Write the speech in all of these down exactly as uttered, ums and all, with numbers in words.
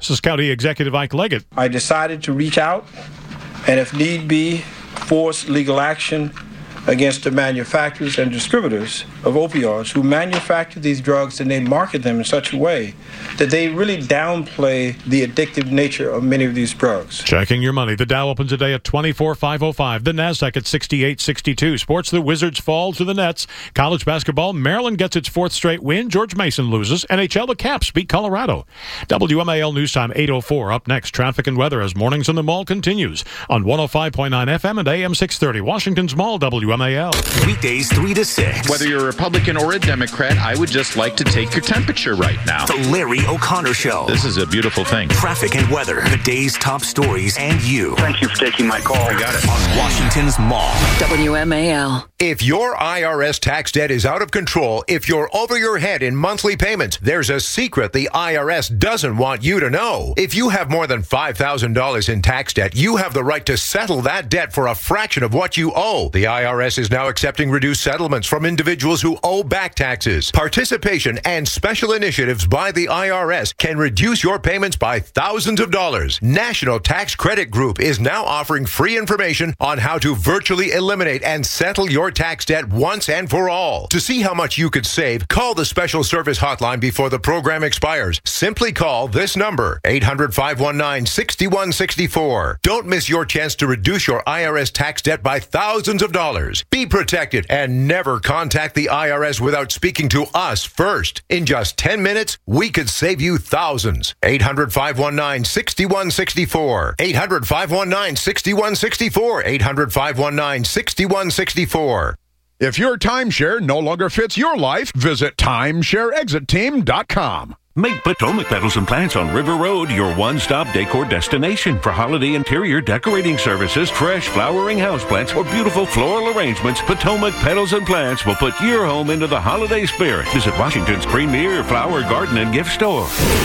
Francis County Executive Ike Leggett. I decided to reach out and, if need be, force legal action against the manufacturers and distributors of opioids who manufacture these drugs and they market them in such a way that they really downplay the addictive nature of many of these drugs. Checking your money. The Dow opens today at twenty-four thousand five hundred five. The NASDAQ at sixty-eight sixty-two. Sports, the Wizards fall to the Nets. College basketball, Maryland gets its fourth straight win. George Mason loses. N H L, the Caps beat Colorado. W M A L News Time eight oh four. Up next, traffic and weather as Mornings in the Mall continues on one oh five point nine F M and A M six thirty. Washington's Mall, W M A L. Weekdays three to six. Whether you're a Republican or a Democrat, I would just like to take your temperature right now. The Larry O'Connor Show. This is a beautiful thing. Traffic and weather, the day's top stories, and you. Thank you for taking my call. I got it. On Washington's Mall. W M A L. If your I R S tax debt is out of control, if you're over your head in monthly payments, there's a secret the I R S doesn't want you to know. If you have more than five thousand dollars in tax debt, you have the right to settle that debt for a fraction of what you owe. The I R S is now accepting reduced settlements from individuals who owe back taxes. Participation and special initiatives by the I R S can reduce your payments by thousands of dollars. National Tax Credit Group is now offering free information on how to virtually eliminate and settle your tax debt once and for all. To see how much you could save, call the special service hotline before the program expires. Simply call this number, eight hundred, five one nine, six one six four. Don't miss your chance to reduce your I R S tax debt by thousands of dollars. Be protected and never contact the I R S without speaking to us first. In just ten minutes, we could save you thousands. eight hundred, five one nine, six one six four. eight hundred, five one nine, six one six four. eight hundred, five one nine, six one six four. If your timeshare no longer fits your life, visit timeshare exit team dot com. Make Potomac Petals and Plants on River Road your one-stop decor destination for holiday interior decorating services, fresh flowering houseplants, or beautiful floral arrangements. Potomac Petals and Plants will put your home into the holiday spirit. Visit Washington's premier flower garden and gift store.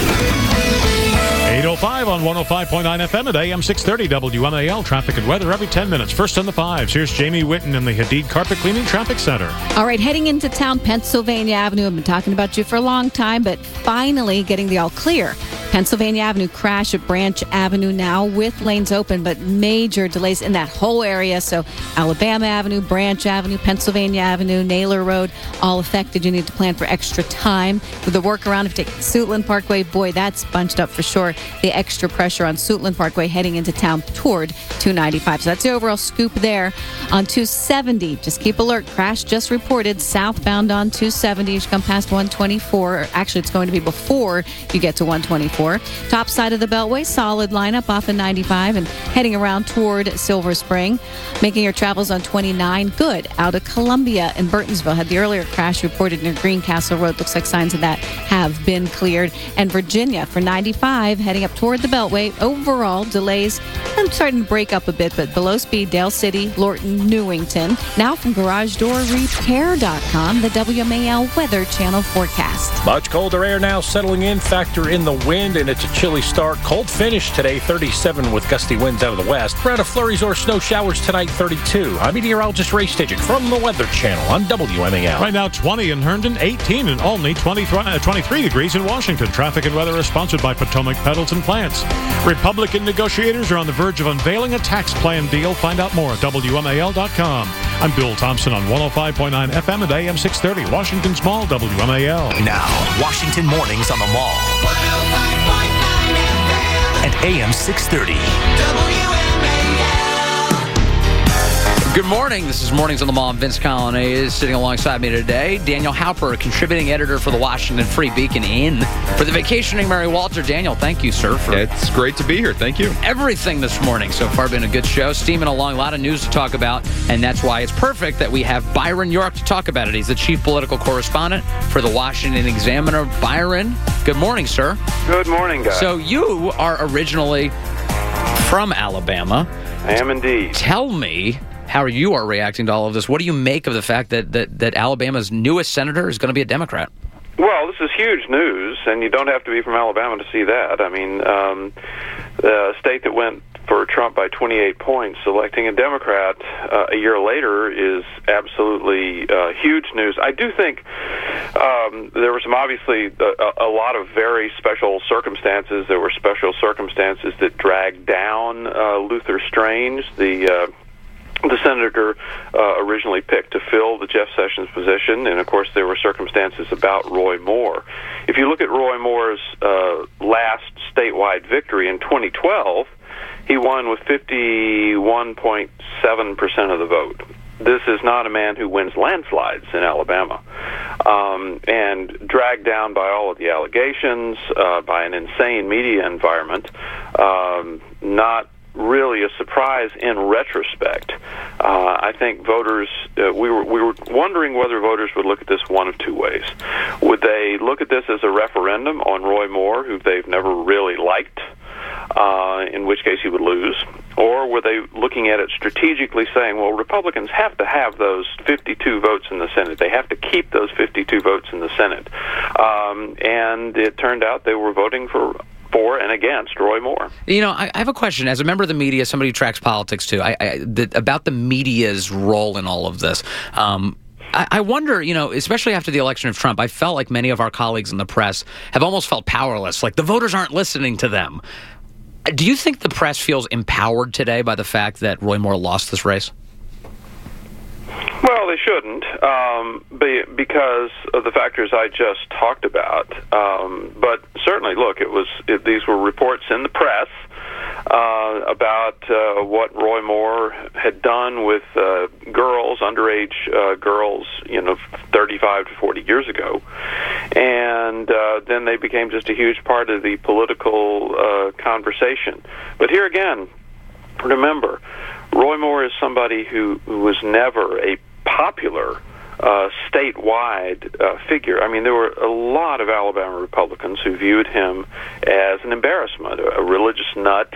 eight oh five on one oh five point nine F M at A M six thirty W M A L. Traffic and weather every ten minutes. First on the fives. Here's Jamie Witten in the Hadid Carpet Cleaning Traffic Center. All right, heading into town, Pennsylvania Avenue. I've been talking about you for a long time, but finally getting the all clear. Pennsylvania Avenue crash at Branch Avenue now with lanes open, but major delays in that whole area. So Alabama Avenue, Branch Avenue, Pennsylvania Avenue, Naylor Road, all affected. You need to plan for extra time. With the workaround of taking Suitland Parkway, boy, that's bunched up for sure. The extra pressure on Suitland Parkway heading into town toward two ninety-five. So that's the overall scoop there. On two seventy, just keep alert. Crash just reported southbound on two seventy. You should come past one twenty-four. Or actually, it's going to be before you get to one twenty-four. Top side of the Beltway, solid lineup off of ninety-five and heading around toward Silver Spring. Making your travels on twenty-nine, good. Out of Columbia and Burtonsville. Had the earlier crash reported near Greencastle Road. Looks like signs of that have been cleared. And Virginia for ninety-five, heading up toward the Beltway. Overall, delays I'm starting to break up a bit, but below speed, Dale City, Lorton, Newington. Now from Garage Door Repair dot com, the W M A L Weather Channel forecast. Much colder air now settling in. Factor in the wind, and it's a chilly start. Cold finish today, thirty-seven with gusty winds out of the west. Threat of flurries or snow showers tonight, thirty-two. I'm meteorologist Ray Stidgick from the Weather Channel on W M A L. Right now, twenty in Herndon, eighteen and only twenty, uh, twenty-three degrees in Washington. Traffic and weather is sponsored by Potomac Petals and Plants. Republican negotiators are on the verge of unveiling a tax plan deal. Find out more at W M A L dot com. I'm Bill Thompson on one oh five point nine F M at A M six thirty. Washington's Mall, W M A L. Now, Washington Mornings on the Mall. one oh five point nine F M. At A M six thirty. W M A L. Good morning. This is Mornings on the Mall. Vince Colonnay is sitting alongside me today. Daniel Halper, contributing editor for the Washington Free Beacon, in for the vacationing Mary Walter. Daniel, thank you, sir. For it's great to be here. Thank you. Everything this morning. So far, been a good show. Steaming along, a lot of news to talk about, and that's why it's perfect that we have Byron York to talk about it. He's the chief political correspondent for the Washington Examiner. Byron, good morning, sir. Good morning, guys. So you are originally from Alabama. I am indeed. Tell me how you are reacting to all of this. What do you make of the fact that, that, that Alabama's newest senator is going to be a Democrat? Well, this is huge news, and you don't have to be from Alabama to see that. I mean, um, the state that went for Trump by twenty-eight points, electing a Democrat uh, a year later is absolutely uh, huge news. I do think um, there were some obviously a, a lot of very special circumstances. There were special circumstances that dragged down uh, Luther Strange, the uh, the senator uh, originally picked to fill the Jeff Sessions position, and of course there were circumstances about Roy Moore. If you look at Roy Moore's uh, last statewide victory in twenty twelve, he won with fifty-one point seven percent of the vote. This is not a man who wins landslides in Alabama. Um, and dragged down by all of the allegations, uh, by an insane media environment, um, not really a surprise in retrospect. Uh, I think voters, uh, we were we were wondering whether voters would look at this one of two ways. Would they look at this as a referendum on Roy Moore, who they've never really liked, uh, in which case he would lose? Or were they looking at it strategically saying, well, Republicans have to have those fifty-two votes in the Senate. They have to keep those fifty-two votes in the Senate. Um, and it turned out they were voting for for and against Roy Moore. You know, I, I have a question. As a member of the media, somebody who tracks politics too, I, I, the, about the media's role in all of this. Um, I, I wonder, you know, especially after the election of Trump, I felt like many of our colleagues in the press have almost felt powerless, like the voters aren't listening to them. Do you think the press feels empowered today by the fact that Roy Moore lost this race? Well, they shouldn't, um, be, because of the factors I just talked about. Um, but certainly, look, it was it, these were reports in the press uh, about uh, what Roy Moore had done with uh, girls, underage uh, girls, you know, thirty-five to forty years ago, and uh, then they became just a huge part of the political uh, conversation. But here again, remember, Roy Moore is somebody who, who was never a popular uh, statewide uh, figure. I mean, there were a lot of Alabama Republicans who viewed him as an embarrassment, a, a religious nut,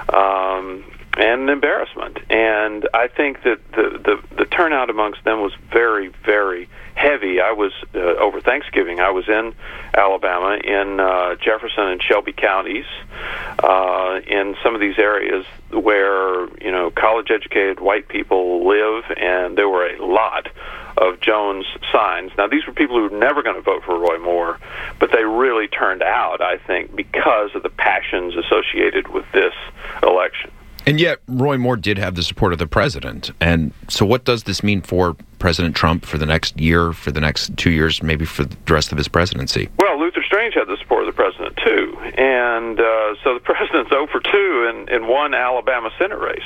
um, and an embarrassment. And I think that the, the, the turnout amongst them was very, very heavy. I was, uh, over Thanksgiving, I was in Alabama, in uh, Jefferson and Shelby counties, uh, in some of these areas where, you know, college-educated white people live, and there were a lot of Jones signs. Now, these were people who were never going to vote for Roy Moore, but they really turned out, I think, because of the passions associated with this election. And yet, Roy Moore did have the support of the president. And so what does this mean for President Trump for the next year, for the next two years, maybe for the rest of his presidency? Well, Luther Strange had the support of the president, too. And uh, so the president's oh for two in, in one Alabama Senate race.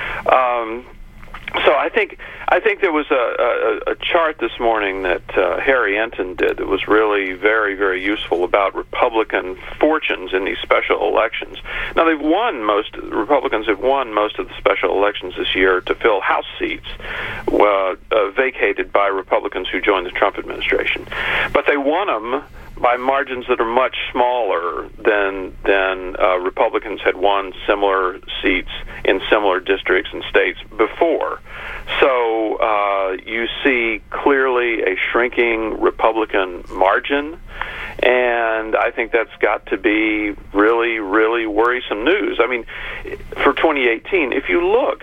Um, so I think I think there was a, a, a chart this morning that uh, Harry Enton did that was really very, very useful about Republican fortunes in these special elections. Now, they've won most, Republicans have won most of the special elections this year to fill House seats uh, uh, vacated by Republicans who joined the Trump administration. But they won them by margins that are much smaller than than uh, Republicans had won similar seats in similar districts and states before. So uh, you see clearly a shrinking Republican margin, and I think that's got to be really, really worrisome news. I mean, for twenty eighteen, if you look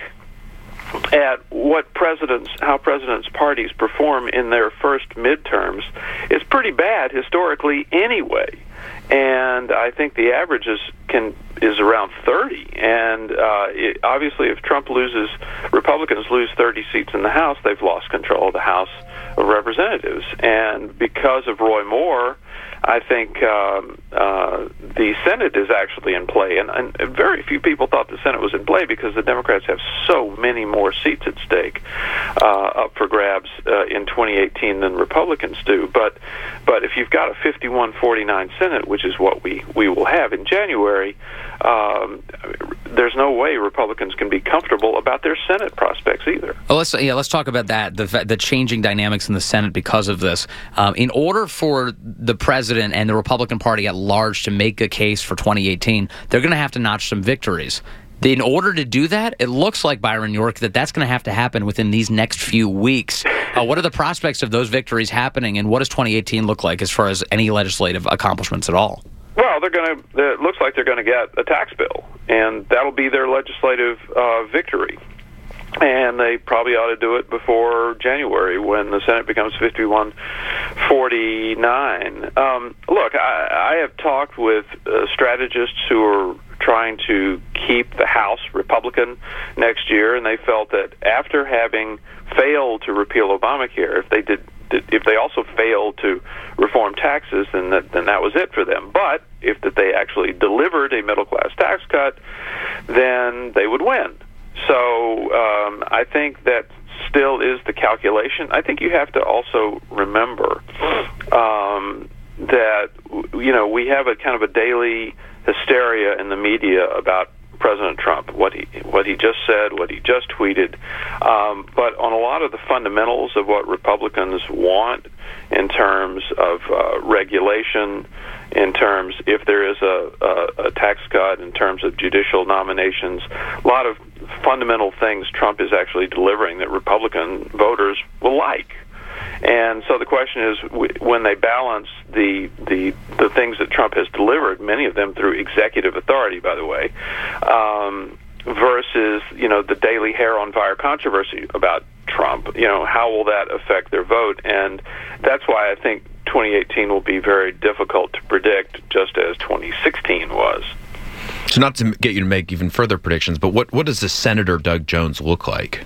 at what presidents, how presidents' parties perform in their first midterms, it's pretty bad historically anyway. And I think the average is can is around thirty. And uh, it, obviously, if Trump loses, Republicans lose thirty seats in the House, they've lost control of the House of Representatives. And because of Roy Moore, I think um, uh, the Senate is actually in play, and, and very few people thought the Senate was in play because the Democrats have so many more seats at stake uh, up for grabs uh, in twenty eighteen than Republicans do. But but if you've got a fifty-one forty-nine Senate, which is what we, we will have in January, um, there's no way Republicans can be comfortable about their Senate prospects either. Well, let's yeah, let's talk about that, the the changing dynamics in the Senate because of this. Um, in order for the president and the Republican Party at large to make a case for twenty eighteen, they're going to have to notch some victories. In order to do that, it looks like, Byron York, that that's going to have to happen within these next few weeks. Uh, what are the prospects of those victories happening, and what does twenty eighteen look like as far as any legislative accomplishments at all? Well, they're going to. It looks like they're going to get a tax bill, and that'll be their legislative uh, victory. And they probably ought to do it before January when the Senate becomes fifty-one forty-nine. Um, look, I, I have talked with uh, strategists who are trying to keep the House Republican next year, and they felt that after having failed to repeal Obamacare, if they did, did if they also failed to reform taxes, then that, then that was it for them. But if that they actually delivered a middle-class tax cut, then they would win. So um, I think that still is the calculation. I think you have to also remember um, that, you know, we have a kind of a daily hysteria in the media about President Trump, what he what he just said, what he just tweeted. Um, but on a lot of the fundamentals of what Republicans want in terms of uh, regulation, in terms if there is a, a, a tax cut, in terms of judicial nominations, a lot of fundamental things Trump is actually delivering that Republican voters will like. And so the question is, when they balance the the the things that Trump has delivered, many of them through executive authority, by the way, um, versus, you know, the daily hair on fire controversy about Trump, you know, how will that affect their vote? And that's why I think twenty eighteen will be very difficult to predict, just as twenty sixteen was. So not to get you to make even further predictions, but what, what does the Senator Doug Jones look like?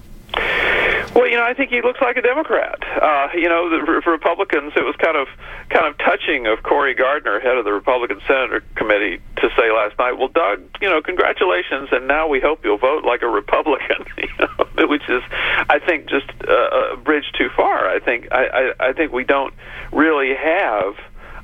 Well, you know, I think he looks like a Democrat. Uh, you know, the, for Republicans, it was kind of kind of touching of Cory Gardner, head of the Republican Senator Committee, to say last night, well, Doug, you know, congratulations, and now we hope you'll vote like a Republican, you know, which is, I think, just uh, a bridge too far. I think I, I, I think we don't really have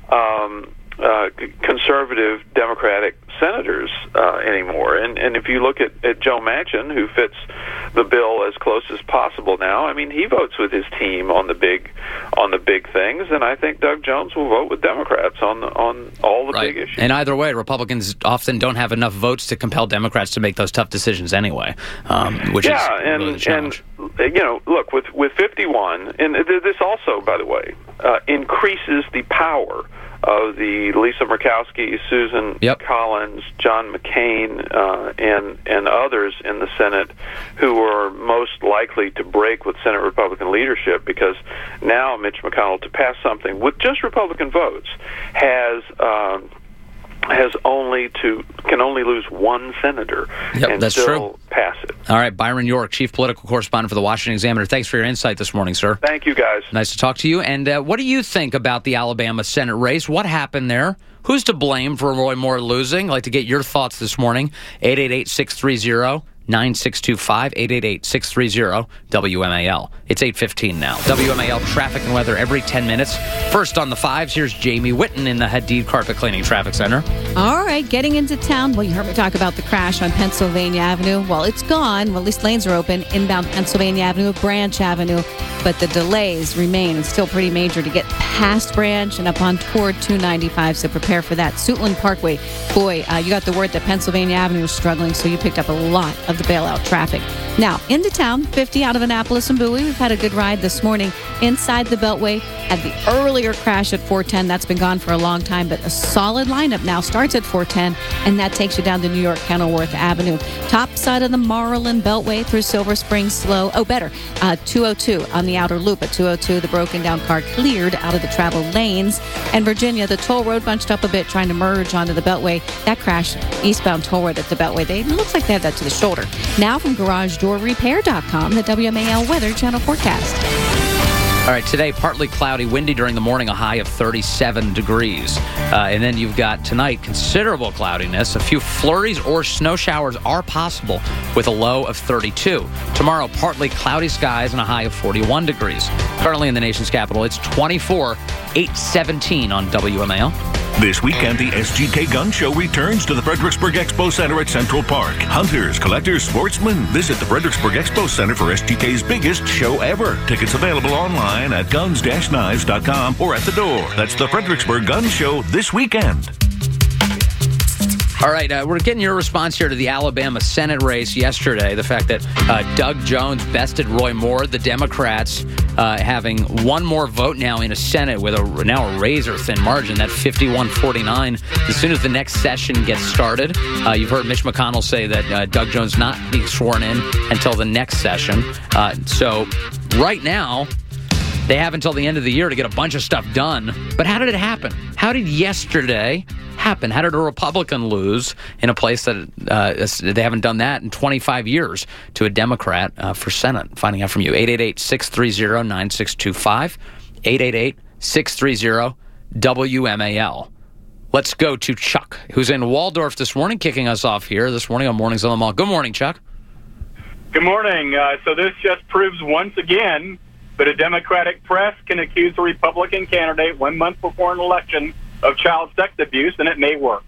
um, uh, conservative Democratic senators uh, anymore. And and if you look at, at Joe Manchin, who fits the bill as close as possible now, I mean, he votes with his team on the big on the big things, and I think Doug Jones will vote with Democrats on the, on all the right. big issues. And either way, Republicans often don't have enough votes to compel Democrats to make those tough decisions anyway, um, which yeah, is and, really the challenge. And, you know, look, with, with fifty-one, and this also, by the way, uh, increases the power of the Lisa Murkowski, Susan yep. Collins, John McCain, uh, and and others in the Senate who are most likely to break with Senate Republican leadership, because now Mitch McConnell, to pass something with just Republican votes, has um, has only to can only lose one senator yep, and that's still true. pass it. All right, Byron York, chief political correspondent for the Washington Examiner. Thanks for your insight this morning, sir. Thank you, guys. Nice to talk to you. And uh, what do you think about the Alabama Senate race? What happened there? Who's to blame for Roy Moore losing? I'd like to get your thoughts this morning. eight eight eight, six three zero, nine six two five, eight eight eight, six three zero, W M A L. It's eight fifteen now. W M A L traffic and weather every ten minutes. First on the fives, here's Jamie Whitten in the Hadid Carpet Cleaning Traffic Center. All right, getting into town. Well, you heard me talk about the crash on Pennsylvania Avenue. Well, it's gone. Well, at least lanes are open. Inbound Pennsylvania Avenue, Branch Avenue. But the delays remain. It's still pretty major to get past Branch and up on toward two ninety-five, so prepare for that. Suitland Parkway. Boy, uh, you got the word that Pennsylvania Avenue is struggling, so you picked up a lot of the bailout traffic. Now, into town, fifty out of Annapolis and Bowie. We've had a good ride this morning inside the Beltway. Had the earlier crash at four ten. That's been gone for a long time, but a solid lineup now starts at four ten, and that takes you down to New York Kenilworth Avenue. Top side of the Maryland Beltway through Silver Spring slow. Oh, better. Uh, two oh two on the outer loop. At two oh two, the broken down car cleared out of the travel lanes. And Virginia, the toll road bunched up a bit trying to merge onto the Beltway. That crash eastbound toll road at the Beltway. They, it looks like they have that to the shoulder. Now from Garage Door Repair dot com, the W M A L Weather Channel forecast. All right, today, partly cloudy, windy during the morning, a high of thirty-seven degrees. Uh, and then you've got tonight, considerable cloudiness. A few flurries or snow showers are possible with a low of thirty-two. Tomorrow, partly cloudy skies and a high of forty-one degrees. Currently in the nation's capital, it's twenty-four, eight seventeen on W M A L. This weekend, the S G K Gun Show returns to the Fredericksburg Expo Center at Central Park. Hunters, collectors, sportsmen, visit the Fredericksburg Expo Center for S G K's biggest show ever. Tickets available online at guns dash knives dot com or at the door. That's the Fredericksburg Gun Show this weekend. All right, uh, we're getting your response here to the Alabama Senate race yesterday. The fact that uh, Doug Jones bested Roy Moore, the Democrats uh, having one more vote now in a Senate with a now a razor-thin margin, that fifty-one forty-nine. As soon as the next session gets started, uh, you've heard Mitch McConnell say that uh, Doug Jones not being sworn in until the next session. Uh, so right now, they have until the end of the year to get a bunch of stuff done. But how did it happen? How did yesterday happen? How did a Republican lose in a place that uh, they haven't done that in twenty-five years to a Democrat uh, for Senate? Finding out from you. eight eight eight, six three zero, nine six two five. eight eight eight, six three zero, W M A L. Let's go to Chuck, who's in Waldorf this morning, kicking us off here this morning on Mornings on the Mall. Good morning, Chuck. Good morning. Uh, so this just proves once again that a Democratic press can accuse a Republican candidate one month before an election of child sex abuse, and it may work.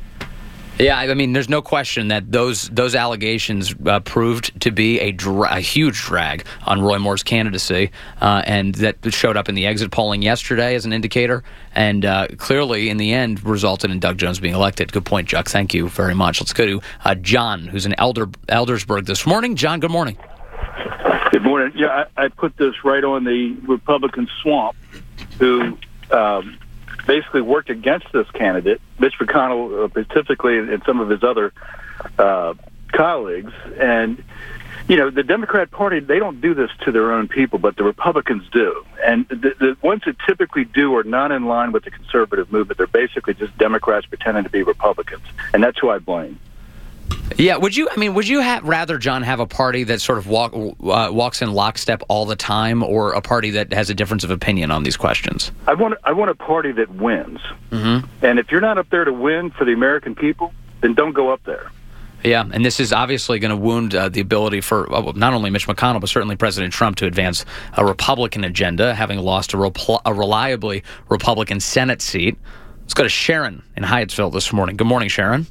Yeah, I mean, there's no question that those those allegations uh, proved to be a, dra- a huge drag on Roy Moore's candidacy, uh, and that showed up in the exit polling yesterday as an indicator, and uh, clearly, in the end, resulted in Doug Jones being elected. Good point, Chuck. Thank you very much. Let's go to uh, John, who's in Elder Eldersburg this morning. John, good morning. Good morning. Yeah, I, I put this right on the Republican swamp, who um, basically worked against this candidate, Mitch McConnell, uh, specifically, and some of his other uh, colleagues. And, you know, the Democrat Party, they don't do this to their own people, but the Republicans do. And the, the ones that typically do are not in line with the conservative movement. They're basically just Democrats pretending to be Republicans. And that's who I blame. Yeah, would you? I mean, would you have, rather, John, have a party that sort of walk, uh, walks in lockstep all the time, or a party that has a difference of opinion on these questions? I want. I want a party that wins. Mm-hmm. And if you're not up there to win for the American people, then don't go up there. Yeah, and this is obviously going to wound uh, the ability for uh, not only Mitch McConnell, but certainly President Trump to advance a Republican agenda, having lost a, repl- a reliably Republican Senate seat. Let's go to Sharon in Hyattsville this morning. Good morning, Sharon.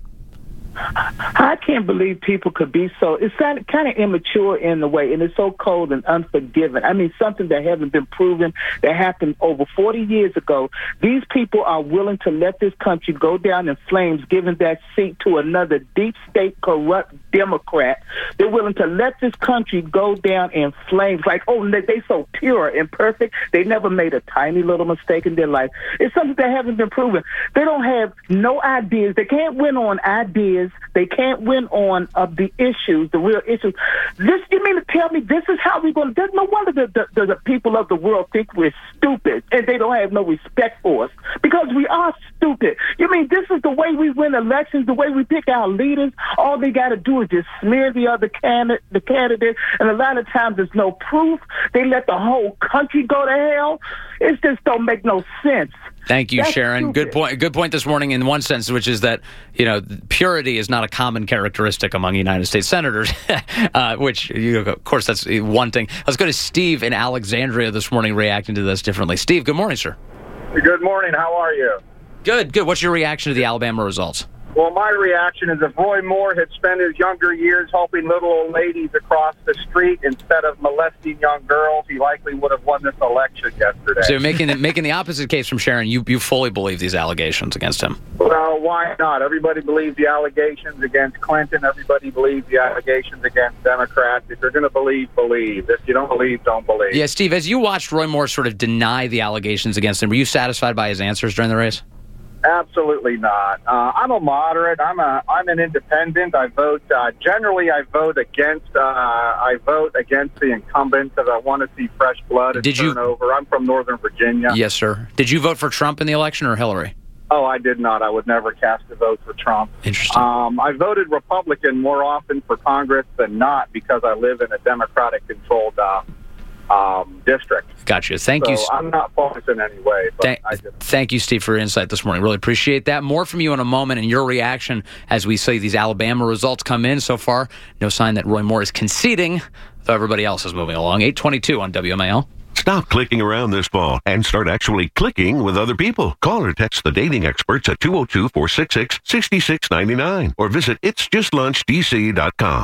I can't believe people could be so, it's kind of, kind of immature in a way, and it's so cold and unforgiving. I mean, something that hasn't been proven, that happened over forty years ago. These people are willing to let this country go down in flames, giving that seat to another deep state corrupt Democrat. They're willing to let this country go down in flames. Like, oh, they, they so pure and perfect. They never made a tiny little mistake in their life. It's something that hasn't been proven. They don't have no ideas. They can't win on ideas. They can't win on uh, the issues, the real issues. This, you mean to tell me this is how we're going to... There's no wonder the, the, the people of the world think we're stupid and they don't have no respect for us, because we are stupid. You mean this is the way we win elections, the way we pick our leaders? All they got to do is just smear the other candidate, the candidate, and a lot of times there's no proof. They let the whole country go to hell. It just don't make no sense. Thank you, That's Sharon. stupid. Good point. Good point this morning in one sense, which is that, you know, purity is not a common characteristic among United States senators, uh, which, you know, of course, that's one thing. Let's go to Steve in Alexandria this morning, reacting to this differently. Steve, good morning, sir. Good morning. How are you? Good, good. What's your reaction to the Alabama results? Well, my reaction is if Roy Moore had spent his younger years helping little old ladies across the street instead of molesting young girls, he likely would have won this election yesterday. So you're making the, making the opposite case from Sharon. You you fully believe these allegations against him? Well, why not? Everybody believes the allegations against Clinton. Everybody believes the allegations against Democrats. If you're going to believe, believe. If you don't believe, don't believe. Yeah, Steve, as you watched Roy Moore sort of deny the allegations against him, were you satisfied by his answers during the race? Absolutely not. Uh, I'm a moderate. I'm a. I'm an independent. I vote. Uh, generally, I vote against. Uh, I vote against the incumbent because I want to see fresh blood and Did you- turnover. I'm from Northern Virginia. Yes, sir. Did you vote for Trump in the election or Hillary? Oh, I did not. I would never cast a vote for Trump. Interesting. Um, I voted Republican more often for Congress than not because I live in a Democratic-controlled uh, um, district. Gotcha. Thank so you. I'm not biased in any way. But Thank, I just, thank you, Steve, for your insight this morning. Really appreciate that. More from you in a moment and your reaction as we see these Alabama results come in. So far, no sign that Roy Moore is conceding, though everybody else is moving along. eight twenty-two on W M A L. Stop clicking around this fall and start actually clicking with other people. Call or text the dating experts at two oh two, four six six, six six nine nine or visit its just lunch d c dot com.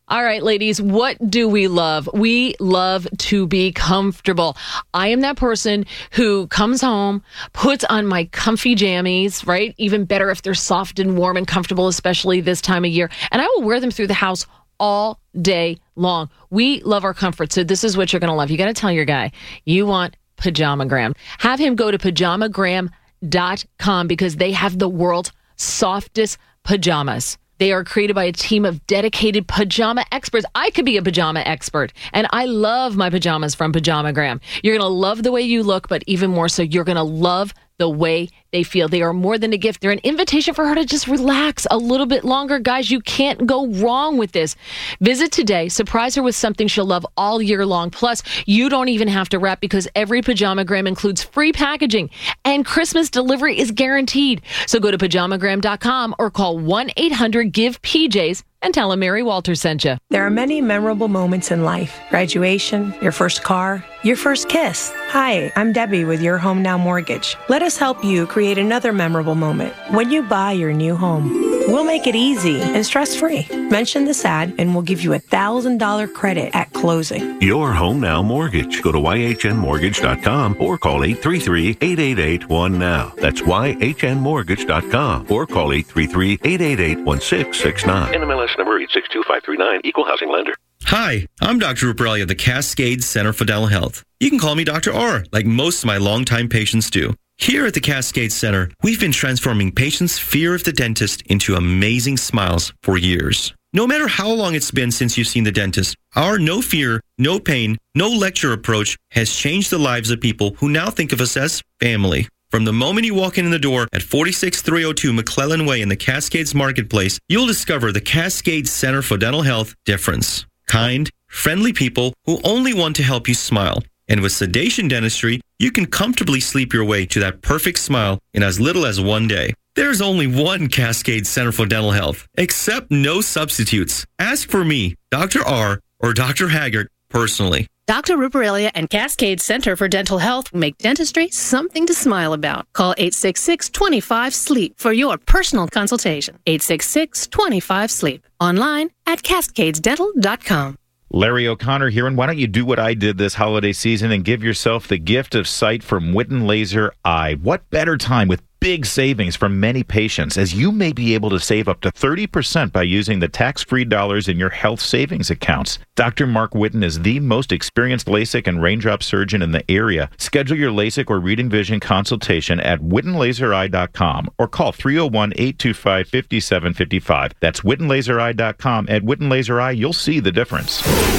All right, ladies, what do we love? We love to be comfortable. I am that person who comes home, puts on my comfy jammies, right? Even better if they're soft and warm and comfortable, especially this time of year. And I will wear them through the house all day long. We love our comfort. So this is what you're going to love. You got to tell your guy you want Pajamagram. Have him go to pajamagram dot com because they have the world's softest pajamas. They are created by a team of dedicated pajama experts. I could be a pajama expert, and I love my pajamas from Pajamagram. You're going to love the way you look, but even more so, you're going to love the way they feel. They are more than a gift. They're an invitation for her to just relax a little bit longer. Guys, you can't go wrong with this. Visit today. Surprise her with something she'll love all year long. Plus, you don't even have to wrap because every Pajamagram includes free packaging and Christmas delivery is guaranteed. So go to pajamagram dot com or call one eight hundred give P Js and tell them Mary Walter sent you. There are many memorable moments in life. Graduation, your first car, your first kiss. Hi, I'm Debbie with Your Home Now Mortgage. Let us help you create another memorable moment when you buy your new home. We'll make it easy and stress-free. Mention this ad and we'll give you a one thousand dollars credit at closing. Your Home Now Mortgage. Go to y h n mortgage dot com or call eight three three, eight eight eight, one now. That's y h n mortgage dot com or call eight three three, eight eight eight, one six six nine. N M L S number eight six two five three nine, Equal Housing Lender. Hi, I'm Doctor Ruparelli of the Cascade Center for Dental Health. You can call me Doctor R, like most of my longtime patients do. Here at the Cascade Center, we've been transforming patients' fear of the dentist into amazing smiles for years. No matter how long it's been since you've seen the dentist, our no fear, no pain, no lecture approach has changed the lives of people who now think of us as family. From the moment you walk in the door at forty-six three oh two McClellan Way in the Cascades Marketplace, you'll discover the Cascade Center for Dental Health difference. Kind, friendly people who only want to help you smile. And with sedation dentistry, you can comfortably sleep your way to that perfect smile in as little as one day. There's only one Cascade Center for Dental Health. Accept no substitutes. Ask for me, Doctor R, or Doctor Haggart personally. Doctor Ruparelli and Cascade Center for Dental Health make dentistry something to smile about. Call eight six six, two five, sleep for your personal consultation. eight six six, two five, sleep. Online at cascades dental dot com. Larry O'Connor here, and why don't you do what I did this holiday season and give yourself the gift of sight from Witten Laser Eye? What better time with big savings for many patients, as you may be able to save up to thirty percent by using the tax-free dollars in your health savings accounts. Doctor Mark Witten is the most experienced LASIK and raindrop surgeon in the area. Schedule your LASIK or reading vision consultation at witten laser eye dot com or call three oh one, eight two five, five seven five five. That's witten laser eye dot com. At Witten Laser Eye, you'll see the difference.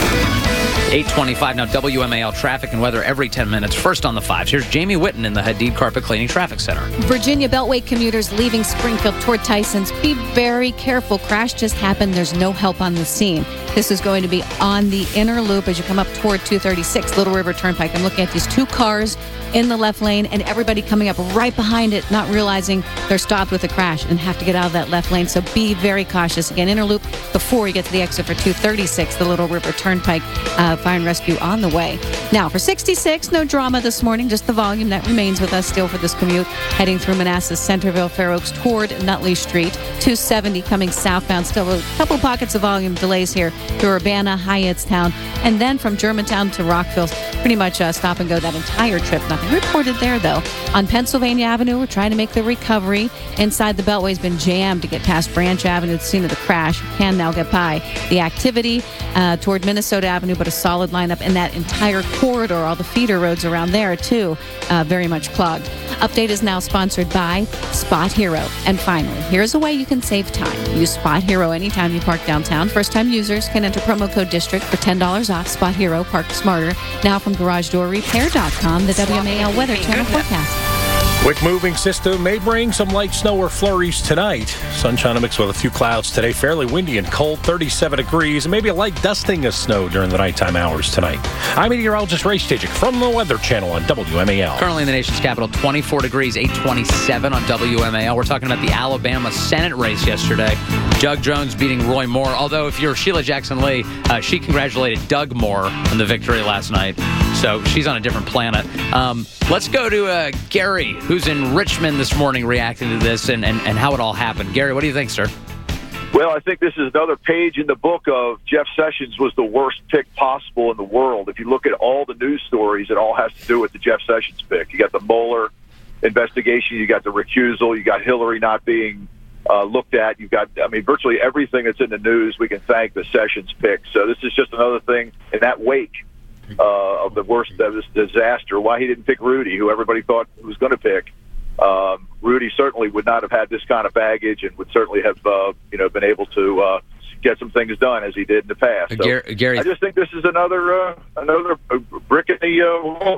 eight twenty-five now, W M A L traffic and weather every ten minutes. First on the fives, here's Jamie Witten in the Hadid Carpet Cleaning Traffic Center. Virginia Beltway commuters leaving Springfield toward Tysons. Be very careful. Crash just happened. There's no help on the scene. This is going to be on the inner loop as you come up toward two thirty-six Little River Turnpike. I'm looking at these two cars in the left lane and everybody coming up right behind it, not realizing they're stopped with a crash and have to get out of that left lane. So be very cautious. Again, inner loop before you get to the exit for two thirty-six the Little River Turnpike. Uh, fire and rescue on the way. Now for sixty-six, no drama this morning, just the volume that remains with us still for this commute. Heading through Manassas, Centerville, Fair Oaks toward Nutley Street. two seventy coming southbound. Still a couple pockets of volume delays here through Urbana, Hyattstown, and then from Germantown to Rockville. Pretty much uh, stop and go that entire trip. Nothing reported there, though. On Pennsylvania Avenue, we're trying to make the recovery. Inside the Beltway's been jammed to get past Branch Avenue, the scene of the crash. You can now get by the activity uh, toward Minnesota Avenue, but a solid lineup in that entire corridor. All the feeder roads around there, too, uh, very much clogged. Update is now sponsored by Spot Hero. And finally, here's a way you can save time. Use Spot Hero anytime you park downtown. First-time users can enter promo code DISTRICT for ten dollars off. Spot Hero, park smarter. Now from garage door repair dot com, the W M A L Weather Channel forecast. Quick moving system may bring some light snow or flurries tonight. Sunshine mixed with a few clouds today. Fairly windy and cold, thirty-seven degrees, and maybe a light dusting of snow during the nighttime hours tonight. I'm meteorologist Ray Stajic from the Weather Channel on W M A L. Currently in the nation's capital, twenty-four degrees, eight twenty-seven on W M A L. We're talking about the Alabama Senate race yesterday. Doug Jones beating Roy Moore. Although if you're Sheila Jackson Lee, uh, she congratulated Doug Moore on the victory last night. So she's on a different planet. Um, let's go to uh, Gary, who's in Richmond this morning reacting to this and, and, and how it all happened. Gary, what do you think, sir? Well, I think this is another page in the book of Jeff Sessions was the worst pick possible in the world. If you look at all the news stories, it all has to do with the Jeff Sessions pick. You got the Mueller investigation, you got the recusal, you got Hillary not being uh, looked at. You've got, I mean, virtually everything that's in the news, we can thank the Sessions pick. So this is just another thing in that wake uh, of the worst of this disaster. Why he didn't pick Rudy, who everybody thought he was going to pick. Um, Rudy certainly would not have had this kind of baggage and would certainly have, uh, you know, been able to uh, get some things done as he did in the past. So Gary, Gary, I just think this is another uh, another brick in the uh, wall.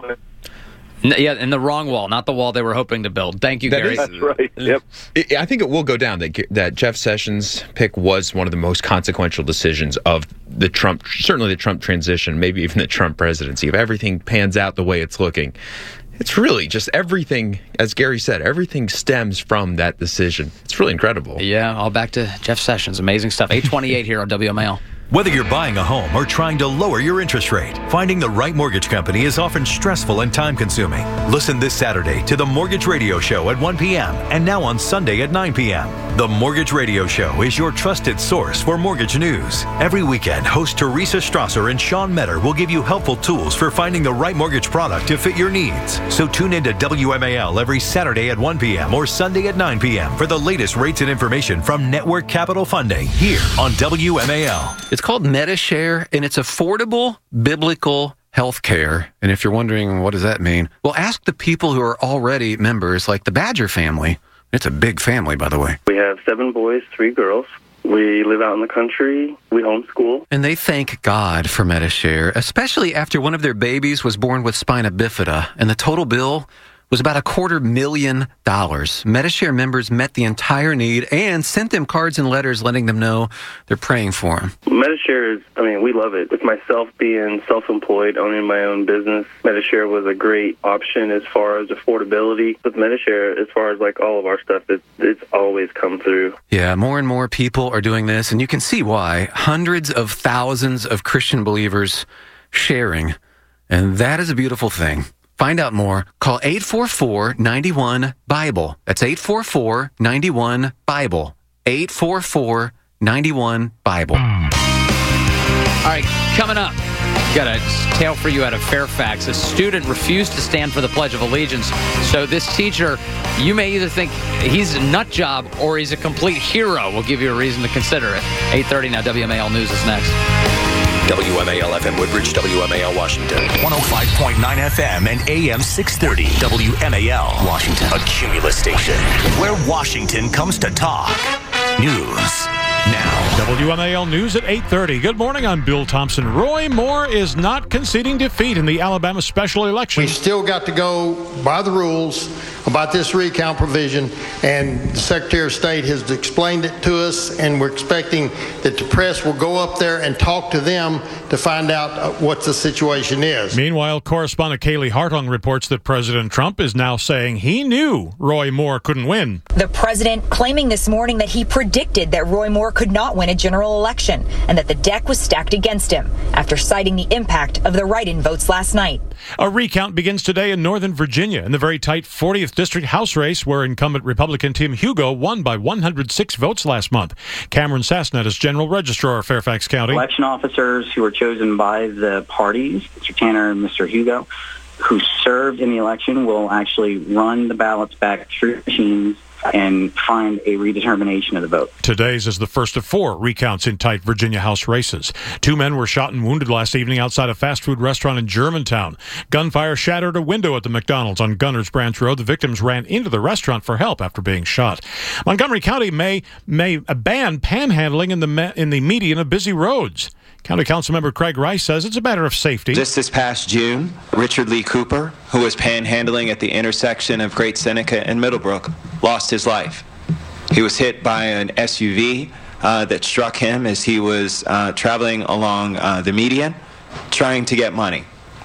N- yeah, in the wrong wall, not the wall they were hoping to build. Thank you, That Gary. is- That's right. Yep. I think it will go down that that Jeff Sessions pick was one of the most consequential decisions of the Trump, certainly the Trump transition, maybe even the Trump presidency. If everything pans out the way it's looking, it's really just everything, as Gary said, everything stems from that decision. It's really incredible. Yeah, all back to Jeff Sessions. Amazing stuff. eight twenty-eight here on W M A L. Whether you're buying a home or trying to lower your interest rate, finding the right mortgage company is often stressful and time-consuming. Listen this Saturday to the Mortgage Radio Show at one p.m. and now on Sunday at nine p.m. The Mortgage Radio Show is your trusted source for mortgage news. Every weekend, host Teresa Strasser and Sean Metter will give you helpful tools for finding the right mortgage product to fit your needs. So tune in to W M A L every Saturday at one p.m. or Sunday at nine p.m. for the latest rates and information from Network Capital Funding here on W M A L. It's called Medi-Share, and it's affordable biblical health care. And if you're wondering, what does that mean? Well, ask the people who are already members, like the Badger family. It's a big family, by the way. We have seven boys, three girls. We live out in the country. We homeschool. And they thank God for Medi-Share, especially after one of their babies was born with spina bifida, and the total bill was about a quarter million dollars. Medi-Share members met the entire need and sent them cards and letters letting them know they're praying for them. Medi-Share is, I mean, we love it. With myself being self-employed, owning my own business, Medi-Share was a great option as far as affordability. With Medi-Share, as far as like all of our stuff, it's, it's always come through. Yeah, more and more people are doing this, and you can see why. Hundreds of thousands of Christian believers sharing, and that is a beautiful thing. Find out more. Call eight four four, nine one, Bible. That's eight four four, nine one, Bible. eight four four, nine one, Bible. All right, coming up, got a tale for you out of Fairfax. A student refused to stand for the Pledge of Allegiance. So this teacher, you may either think he's a nut job or he's a complete hero. We'll give you a reason to consider it. eight thirty now, W M A L News is next. W M A L F M Woodbridge, W M A L Washington. one oh five point nine F M and A M six thirty. W M A L Washington. A Cumulus station where Washington comes to talk. News now. W M A L News at eight thirty. Good morning, I'm Bill Thompson. Roy Moore is not conceding defeat in the Alabama special election. We still got to go by the rules about this recount provision, and the Secretary of State has explained it to us, and we're expecting that the press will go up there and talk to them to find out what the situation is. Meanwhile, correspondent Kaylee Hartung reports that President Trump is now saying he knew Roy Moore couldn't win. The president claiming this morning that he predicted that Roy Moore could not win a general election and that the deck was stacked against him after citing the impact of the write-in votes last night. A recount begins today in Northern Virginia in the very tight fortieth District House race where incumbent Republican Tim Hugo won by one hundred six votes last month. Cameron Sassnet is General Registrar of Fairfax County. Election officers who were chosen by the parties, Mister Tanner and Mister Hugo, who served in the election will actually run the ballots back through machines and find a redetermination of the vote. Today's is the first of four recounts in tight Virginia House races. Two men were shot and wounded last evening outside a fast food restaurant in Germantown. Gunfire shattered a window at the McDonald's on Gunners Branch Road. The victims ran into the restaurant for help after being shot. Montgomery County may may ban panhandling in the me, in the median of busy roads. County Councilmember Craig Rice says it's a matter of safety. Just this past June, Richard Lee Cooper, who was panhandling at the intersection of Great Seneca and Middlebrook, lost his life. He was hit by an S U V uh, that struck him as he was uh, traveling along uh, the median, trying to get money.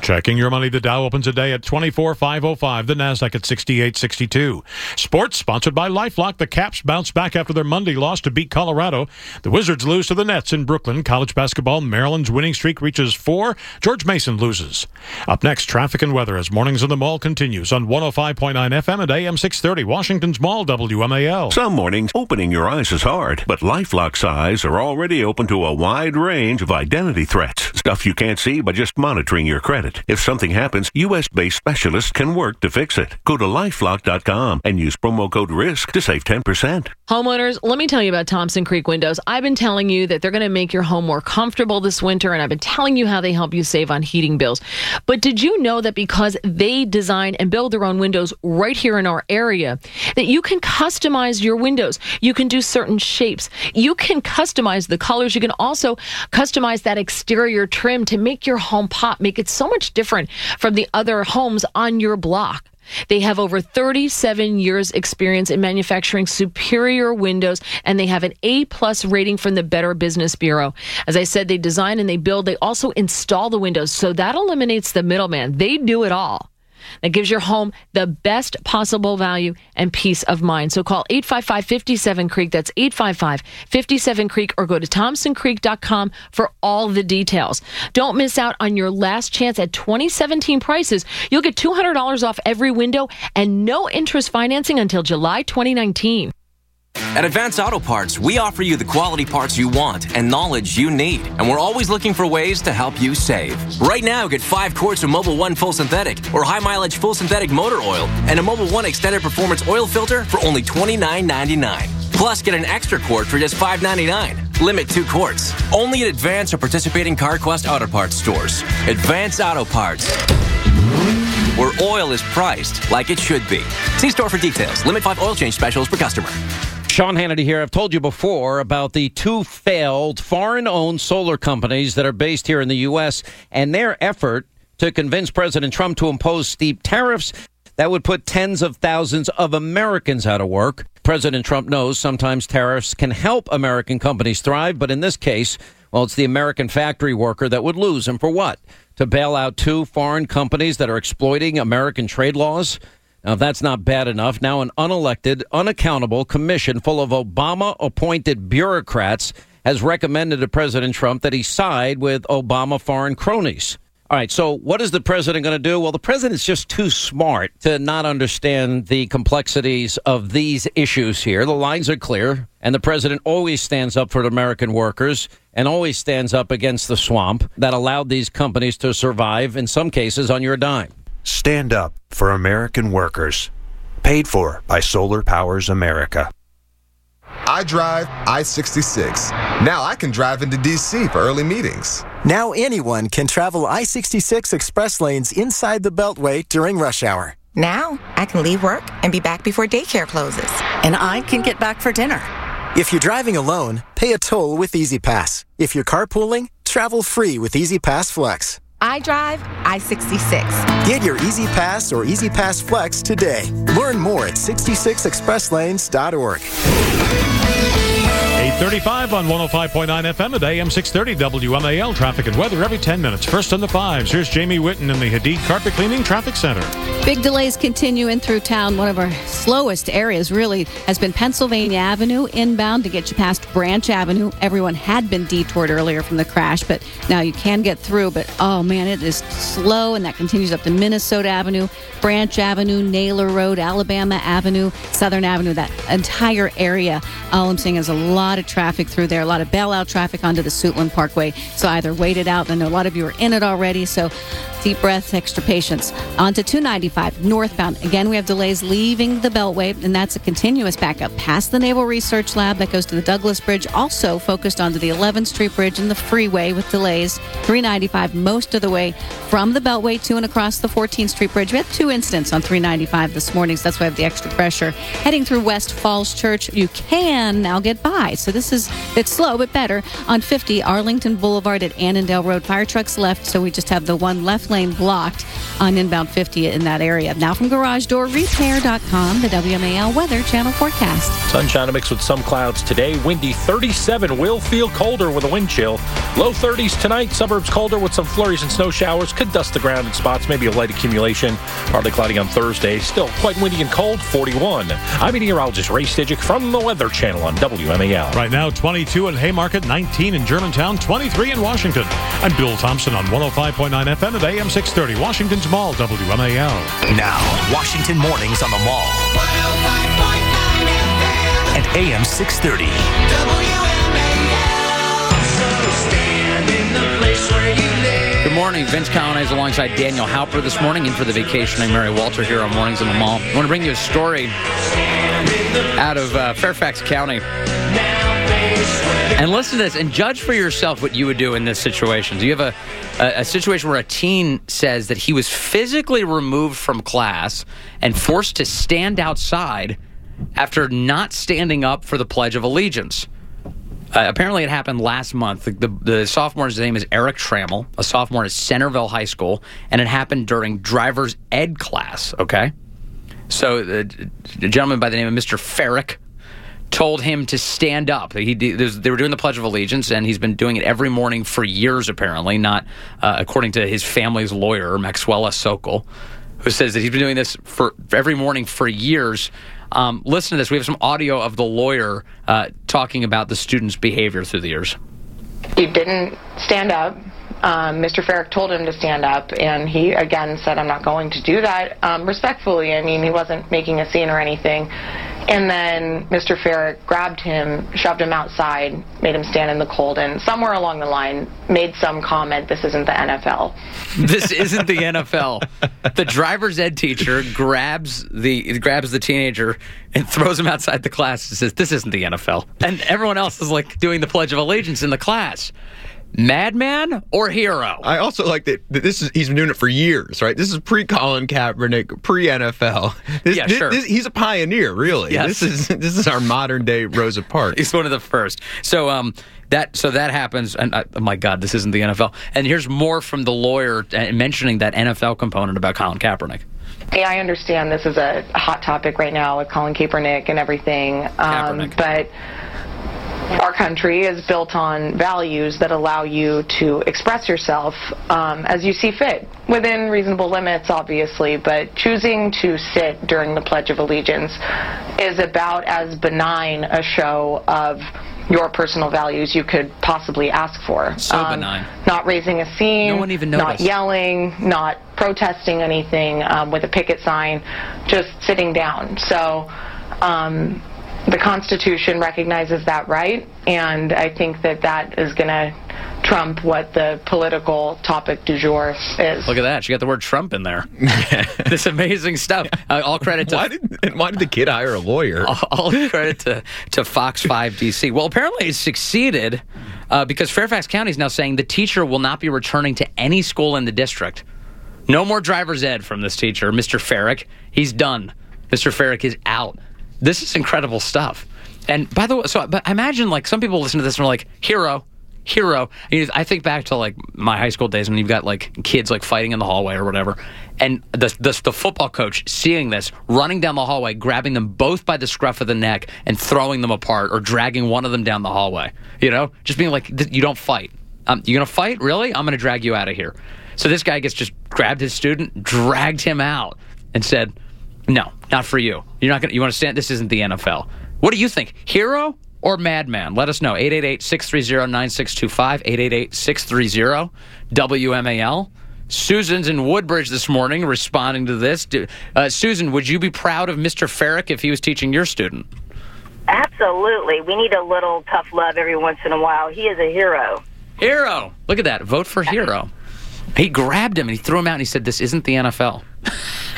Checking your money, the Dow opens a day at twenty-four thousand five hundred five, the Nasdaq at sixty-eight sixty-two. Sports sponsored by LifeLock. The Caps bounce back after their Monday loss to beat Colorado. The Wizards lose to the Nets in Brooklyn. College basketball, Maryland's winning streak reaches four. George Mason loses. Up next, traffic and weather as Mornings in the Mall continues on one oh five point nine F M and A M six thirty, Washington's Mall, W M A L. Some mornings, opening your eyes is hard, but LifeLock's eyes are already open to a wide range of identity threats. Stuff you can't see by just monitoring your credit. If something happens, U S-based specialists can work to fix it. Go to lifelock dot com and use promo code RISK to save ten percent. Homeowners, let me tell you about Thompson Creek Windows. I've been telling you that they're going to make your home more comfortable this winter, and I've been telling you how they help you save on heating bills. But did you know that because they design and build their own windows right here in our area, that you can customize your windows? You can do certain shapes. You can customize the colors. You can also customize that exterior trim to make your home pop, make it so much different from the other homes on your block. They have over thirty-seven years experience in manufacturing superior windows, and they have an A-plus rating from the Better Business Bureau. As I said, they design and they build. They also install the windows, so that eliminates the middleman. They do it all. That gives your home the best possible value and peace of mind. So call eight five five, five seven, creek. That's eight five five, five seven, creek, or go to thompson creek dot com for all the details. Don't miss out on your last chance at twenty seventeen prices. You'll get two hundred dollars off every window and no interest financing until July twenty nineteen. At Advance Auto Parts, we offer you the quality parts you want and knowledge you need, and we're always looking for ways to help you save. Right now, get five quarts of Mobil one Full Synthetic or High Mileage Full Synthetic Motor Oil and a Mobil one Extended Performance Oil Filter for only twenty-nine ninety-nine. Plus, get an extra quart for just five ninety-nine. Limit two quarts. Only at Advance or participating CarQuest Auto Parts stores. Advance Auto Parts, where oil is priced like it should be. See store for details. Limit five oil change specials per customer. Sean Hannity here. I've told you before about the two failed foreign-owned solar companies that are based here in the U S and their effort to convince President Trump to impose steep tariffs that would put tens of thousands of Americans out of work. President Trump knows sometimes tariffs can help American companies thrive, but in this case, well, it's the American factory worker that would lose. And for what? To bail out two foreign companies that are exploiting American trade laws? Now, if that's not bad enough, now an unelected, unaccountable commission full of Obama-appointed bureaucrats has recommended to President Trump that he side with Obama foreign cronies. All right, so what is the president going to do? Well, the president's just too smart to not understand the complexities of these issues here. The lines are clear, and the president always stands up for the American workers and always stands up against the swamp that allowed these companies to survive, in some cases, on your dime. Stand up for American workers. Paid for by Solar Powers America. I drive I sixty-six. Now I can drive into D C for early meetings. Now anyone can travel I sixty-six express lanes inside the Beltway during rush hour. Now I can leave work and be back before daycare closes. And I can get back for dinner. If you're driving alone, pay a toll with Easy Pass. If you're carpooling, travel free with Easy Pass Flex. I drive I sixty-six. Get your Easy Pass or Easy Pass Flex today. Learn more at sixty-six express lanes dot org. eight thirty-five on one oh five point nine F M at A M six thirty W M A L. Traffic and weather every ten minutes. First on the fives. Here's Jamie Whitten in the Hadid Carpet Cleaning Traffic Center. Big delays continue in through town. One of our slowest areas really has been Pennsylvania Avenue inbound to get you past Branch Avenue. Everyone had been detoured earlier from the crash, but now you can get through. But oh man, it is slow, and that continues up to Minnesota Avenue, Branch Avenue, Naylor Road, Alabama Avenue, Southern Avenue. That entire area, all I'm saying is a lot of traffic through there, a lot of bailout traffic onto the Suitland Parkway. So either wait it out, I know a lot of you are in it already, so deep breath, extra patience. On to two ninety-five northbound. Again, we have delays leaving the Beltway, and that's a continuous backup past the Naval Research Lab that goes to the Douglas Bridge. Also focused onto the eleventh Street Bridge and the freeway with delays. three ninety-five most of the way from the Beltway to and across the fourteenth Street Bridge. We had two incidents on three ninety-five this morning, so that's why I have the extra pressure. Heading through West Falls Church, you can now get by. So this this is, it's slow, but better. On fifty, Arlington Boulevard at Annandale Road. Fire trucks left, so we just have the one left lane blocked on inbound fifty in that area. Now from garage door repair dot com, the W M A L Weather Channel forecast. Sunshine mixed with some clouds today. Windy thirty-seven. Will feel colder with a wind chill. Low thirties tonight. Suburbs colder with some flurries and snow showers. Could dust the ground in spots. Maybe a light accumulation. Partly cloudy on Thursday. Still quite windy and cold. forty-one. I'm meteorologist Ray Stidgick from the Weather Channel on W M A L. Right now, twenty-two in Haymarket, nineteen in Germantown, twenty-three in Washington. I'm Bill Thompson on one oh five point nine F M at A M six thirty. Washington's Mall, W M A L. Now, Washington Mornings on the Mall. one oh five point nine F M. At A M six thirty. W M A L. So stand in the place where you live. Good morning. Vince Collins alongside Daniel Halper this morning in for the vacationing Mary Walter here on Mornings on the Mall. I want to bring you a story out of uh, Fairfax County. And listen to this and judge for yourself what you would do in this situation. Do you have a, a, a situation where a teen says that he was physically removed from class and forced to stand outside after not standing up for the Pledge of Allegiance? Uh, apparently it happened last month. The, the, the sophomore's name is Eric Trammell, a sophomore at Centerville High School, and it happened during driver's ed class, okay? So the, the gentleman by the name of Mister Farrick told him to stand up. He, they were doing the Pledge of Allegiance, and he's been doing it every morning for years, apparently, not uh, according to his family's lawyer, Maxwella Sokol, who says that he's been doing this for every morning for years. Um, listen to this. We have some audio of the lawyer uh, talking about the student's behavior through the years. He didn't stand up. Um, Mister Farrick told him to stand up, and he again said, I'm not going to do that. Um, respectfully, I mean, he wasn't making a scene or anything. And then Mister Farrick grabbed him, shoved him outside, made him stand in the cold, and somewhere along the line made some comment, this isn't the N F L. This isn't the N F L. The driver's ed teacher grabs the grabs the teenager and throws him outside the class and says, this isn't the N F L. And everyone else is like doing the Pledge of Allegiance in the class. Madman or hero? I also like that, that this is he's been doing it for years, right? This is pre-Colin Kaepernick, pre-N F L. This, yeah, this, sure. This, he's a pioneer, really. Yes. This is this is our modern day Rosa Parks. He's one of the first. So um that so that happens, and uh, oh my God, this isn't the N F L. And here's more from the lawyer uh, mentioning that N F L component about Colin Kaepernick. Hey, I understand this is a hot topic right now with Colin Kaepernick and everything, um, Kaepernick. but our country is built on values that allow you to express yourself um, as you see fit, within reasonable limits, obviously, but choosing to sit during the Pledge of Allegiance is about as benign a show of your personal values you could possibly ask for. So um, benign. Not raising a scene, no one even not noticed. yelling, not protesting anything um, with a picket sign, just sitting down. So um, the Constitution recognizes that right, and I think that that is going to trump what the political topic du jour is. Look at that. She got the word Trump in there. This amazing stuff. Uh, all credit to... Why did, and why did the kid hire a lawyer? All, all credit to, to Fox five D C. Well, apparently it succeeded uh, because Fairfax County is now saying the teacher will not be returning to any school in the district. No more driver's ed from this teacher, Mister Farrick. He's done. Mister Farrick is out. This is incredible stuff. And by the way, so but imagine like some people listen to this and are like, hero, hero. You know, I think back to like my high school days when you've got like kids like fighting in the hallway or whatever. And the, the, the football coach seeing this, running down the hallway, grabbing them both by the scruff of the neck and throwing them apart or dragging one of them down the hallway. You know, just being like, you don't fight. Um, you going to fight? Really? I'm going to drag you out of here. So this guy gets just grabbed his student, dragged him out and said, no, not for you. You're not going to, you want to stand? This isn't the N F L. What do you think? Hero or madman? Let us know. eight eight eight, six three zero, nine six two five. eight eight eight, six three zero, W M A L. Susan's in Woodbridge this morning responding to this. Uh, Susan, would you be proud of Mister Farrick if he was teaching your student? Absolutely. We need a little tough love every once in a while. He is a hero. Hero. Look at that. Vote for hero. He grabbed him and he threw him out and he said, this isn't the N F L. Oh, for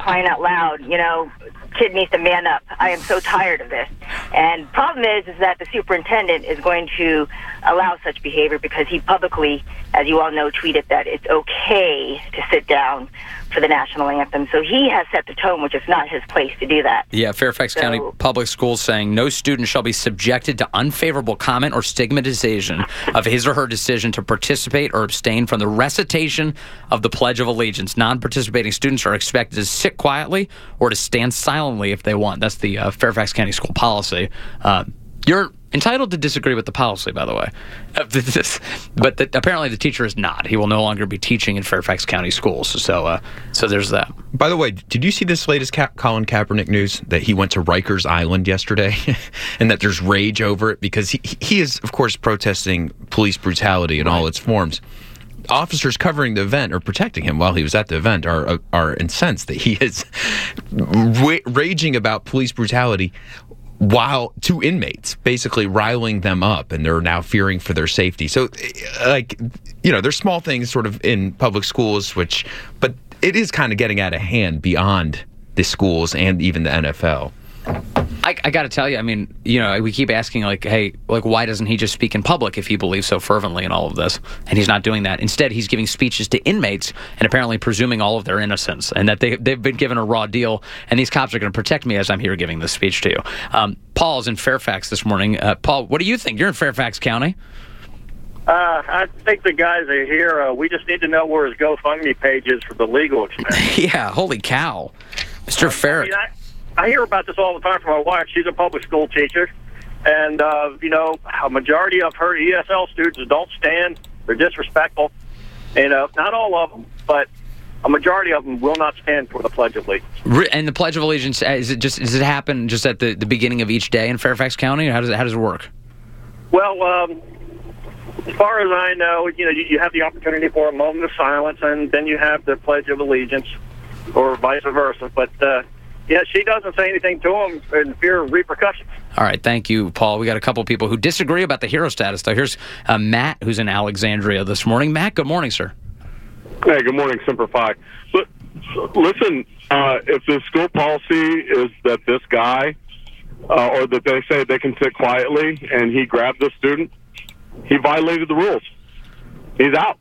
crying out loud, you know, kid needs to man up. I am so tired of this. And problem is, is that the superintendent is going to allow such behavior because he publicly, as you all know, tweeted that it's okay to sit down for the national anthem. So he has set the tone, which is not his place to do that. Yeah, Fairfax so, County Public Schools saying no student shall be subjected to unfavorable comment or stigmatization of his or her decision to participate or abstain from the recitation of the Pledge of Allegiance. Non-participating students are expected to sit quietly or to stand silently if they want. That's the uh, Fairfax County School policy. Uh, you're entitled to disagree with the policy, by the way. Uh, this, but the, apparently the teacher is not. He will no longer be teaching in Fairfax County schools. So uh, so there's that. By the way, did you see this latest Ka- Colin Kaepernick news that he went to Rikers Island yesterday and that there's rage over it because he, he is, of course, protesting police brutality in right. all its forms. Officers covering the event or protecting him while he was at the event are are incensed that he is ra- raging about police brutality while two inmates, basically riling them up, and they're now fearing for their safety. So, like, you know, there's small things sort of in public schools, which, but it is kind of getting out of hand beyond the schools and even the N F L. I, I got to tell you, I mean, you know, we keep asking, like, hey, like, why doesn't he just speak in public if he believes so fervently in all of this? And he's not doing that. Instead, he's giving speeches to inmates and apparently presuming all of their innocence and that they, they've been given a raw deal, and these cops are going to protect me as I'm here giving this speech to you. Um, Paul's in Fairfax this morning. Uh, Paul, what do you think? You're in Fairfax County. Uh, I think the guy's a hero. We just need to know where his GoFundMe page is for the legal expense. Yeah, holy cow. Mister Farrick. I, mean, I, I hear about this all the time from my wife. She's a public school teacher. And, uh, you know, a majority of her E S L students don't stand. They're disrespectful. You know, not all of them, but a majority of them will not stand for the Pledge of Allegiance. And the Pledge of Allegiance, is it just does it happen just at the, the beginning of each day in Fairfax County? Or how does it, how does it work? Well, um, as far as I know, you know, you, you have the opportunity for a moment of silence, and then you have the Pledge of Allegiance, or vice versa. But, uh, yeah, she doesn't say anything to them in fear of repercussions. All right, thank you, Paul. We got a couple of people who disagree about the hero status, though. Here's uh, Matt, who's in Alexandria this morning. Matt, good morning, sir. Hey, good morning, Semper Fi. But, listen, uh, if the school policy is that this guy, uh, or that they say they can sit quietly, and he grabbed the student, he violated the rules. He's out.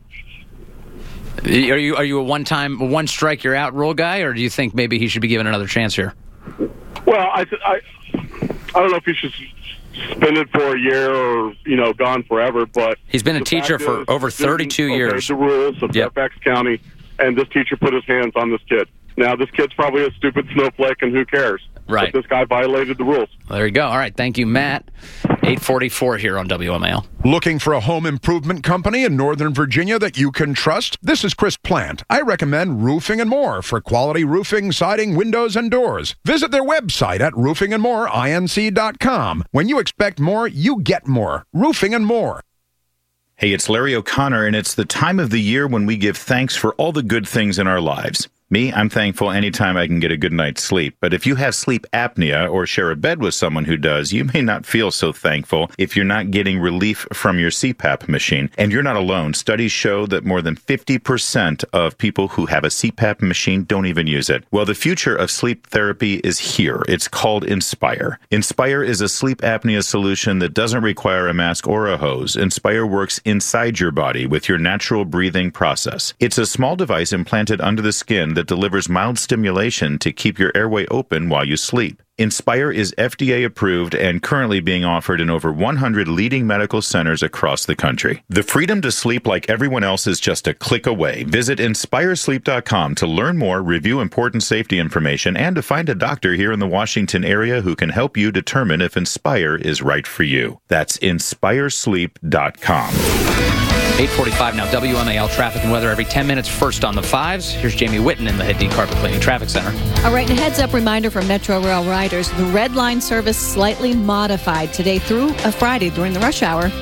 Are you are you a one-time, one strike, you're out rule guy, or do you think maybe he should be given another chance here? Well, I, I, I don't know if he should spend it for a year or, you know, gone forever, but... He's been a teacher for over thirty-two years. The rules of yep. Fairfax County, and this teacher put his hands on this kid. Now, this kid's probably a stupid snowflake, and who cares? Right. But this guy violated the rules. Well, there you go. All right. Thank you, Matt. eight forty-four here on W M A L. Looking for a home improvement company in Northern Virginia that you can trust? This is Chris Plant. I recommend Roofing and More for quality roofing, siding, windows, and doors. Visit their website at roofing and more inc dot com. When you expect more, you get more. Roofing and More. Hey, it's Larry O'Connor, and it's the time of the year when we give thanks for all the good things in our lives. Me, I'm thankful anytime I can get a good night's sleep. But if you have sleep apnea or share a bed with someone who does, you may not feel so thankful if you're not getting relief from your C PAP machine. And you're not alone. Studies show that more than fifty percent of people who have a C PAP machine don't even use it. Well, the future of sleep therapy is here. It's called Inspire. Inspire is a sleep apnea solution that doesn't require a mask or a hose. Inspire works inside your body with your natural breathing process. It's a small device implanted under the skin that that delivers mild stimulation to keep your airway open while you sleep. Inspire is F D A approved and currently being offered in over one hundred leading medical centers across the country. The freedom to sleep like everyone else is just a click away. Visit inspire sleep dot com to learn more, review important safety information, and to find a doctor here in the Washington area who can help you determine if Inspire is right for you. That's inspire sleep dot com. eight forty-five now, W M A L traffic and weather every ten minutes, first on the fives. Here's Jamie Whitten in the Head Dean Carpet Cleaning Traffic Center. All right, and a heads-up reminder for Metro Rail riders. The Red Line service slightly modified today through a Friday during the rush hour.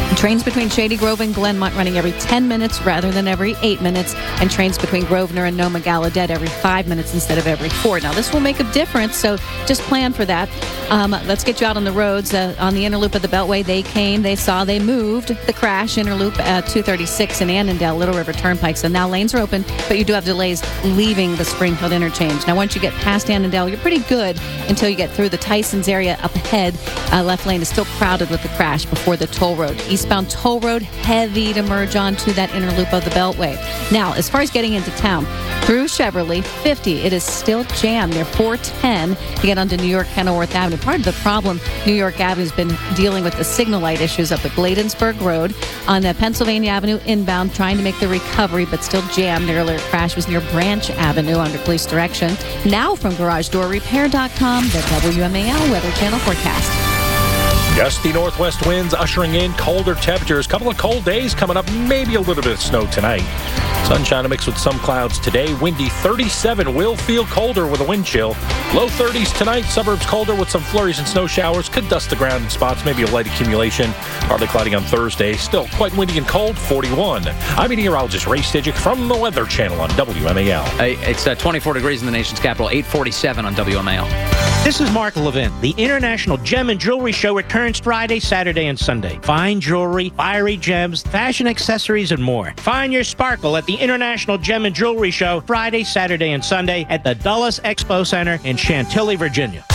Trains between Shady Grove and Glenmont running every ten minutes rather than every eight minutes, and trains between Grosvenor and Noma Gallaudet every five minutes instead of every four. Now, this will make a difference, so just plan for that. Um, let's get you out on the roads. Uh, on the inner loop of the Beltway, they came, they saw, they moved the crash inner loop at two thirty-six in Annandale, Little River Turnpike. So now lanes are open, but you do have delays leaving the Springfield interchange. Now, once you get past Annandale, you're pretty good until you get through the Tysons area up ahead. Uh, left lane is still crowded with the crash before the toll road. Eastbound toll road, heavy to merge onto that inner loop of the Beltway. Now, as far as getting into town, through Chevrolet, fifty, it is still jammed near four ten to get onto New York Kenilworth Avenue. Part of the problem, New York Avenue's been dealing with the signal light issues up at Bladensburg Road. On the Pennsylvania Avenue inbound, trying to make the recovery, but still jammed. The earlier crash was near Branch Avenue under police direction. Now from Garage Door Repair dot com, the W M A L Weather Channel forecast. Gusty northwest winds ushering in colder temperatures. Couple of cold days coming up, maybe a little bit of snow tonight. Sunshine mixed with some clouds today. Windy thirty-seven, will feel colder with a wind chill. Low thirties tonight, suburbs colder with some flurries and snow showers. Could dust the ground in spots, maybe a light accumulation. Partly cloudy on Thursday. Still quite windy and cold, forty-one. I'm meteorologist Ray Stidgick from the Weather Channel on W M A L. Hey, it's uh, twenty-four degrees in the nation's capital, eight forty-seven on W M A L. This is Mark Levin. The International Gem and Jewelry Show returns Friday, Saturday, and Sunday. Fine jewelry, fiery gems, fashion accessories, and more. Find your sparkle at the International Gem and Jewelry Show Friday, Saturday, and Sunday at the Dulles Expo Center in Chantilly, Virginia.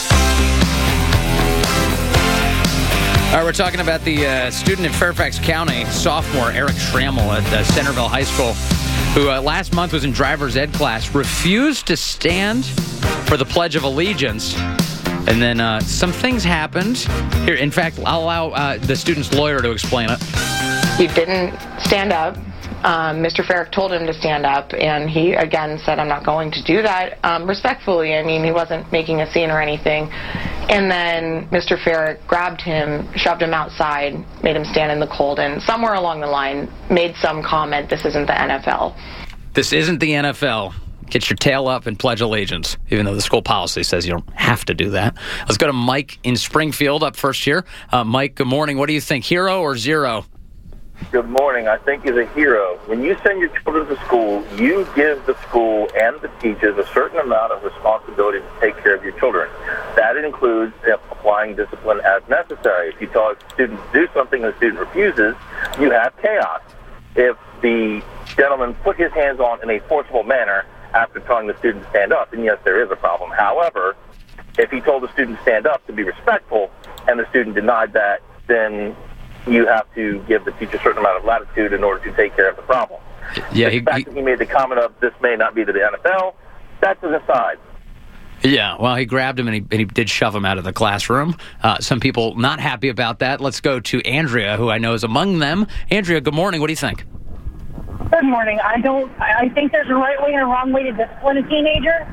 All right, we're talking about the uh, student in Fairfax County, sophomore Eric Schrammel at uh, Centerville High School, who uh, last month was in driver's ed class, refused to stand for the Pledge of Allegiance. And then uh, some things happened. Here, in fact, I'll allow uh, the student's lawyer to explain it. He didn't stand up. Um, Mister Farrick told him to stand up, and he again said, I'm not going to do that. Um, respectfully, I mean, he wasn't making a scene or anything. And then Mister Farrick grabbed him, shoved him outside, made him stand in the cold, and somewhere along the line made some comment, this isn't the N F L. This isn't the N F L. Get your tail up and pledge allegiance, even though the school policy says you don't have to do that. Let's go to Mike in Springfield up first here. Uh, Mike, good morning. What do you think, hero or zero? Good morning. I think he's a hero. When you send your children to school, you give the school and the teachers a certain amount of responsibility to take care of your children. That includes applying discipline as necessary. If you tell a student to do something and the student refuses, you have chaos. If the gentleman put his hands on in a forcible manner after telling the student to stand up, then yes, there is a problem. However, if he told the student to stand up to be respectful and the student denied that, then you have to give the teacher a certain amount of latitude in order to take care of the problem. Yeah, the he, fact he, that he made the comment of this may not be to the N F L, that's an aside. Yeah, well, he grabbed him and he, and he did shove him out of the classroom. Uh, some people not happy about that. Let's go to Andrea, who I know is among them. Andrea, good morning. What do you think? Good morning. I don't. I think there's a right way and a wrong way to discipline a teenager,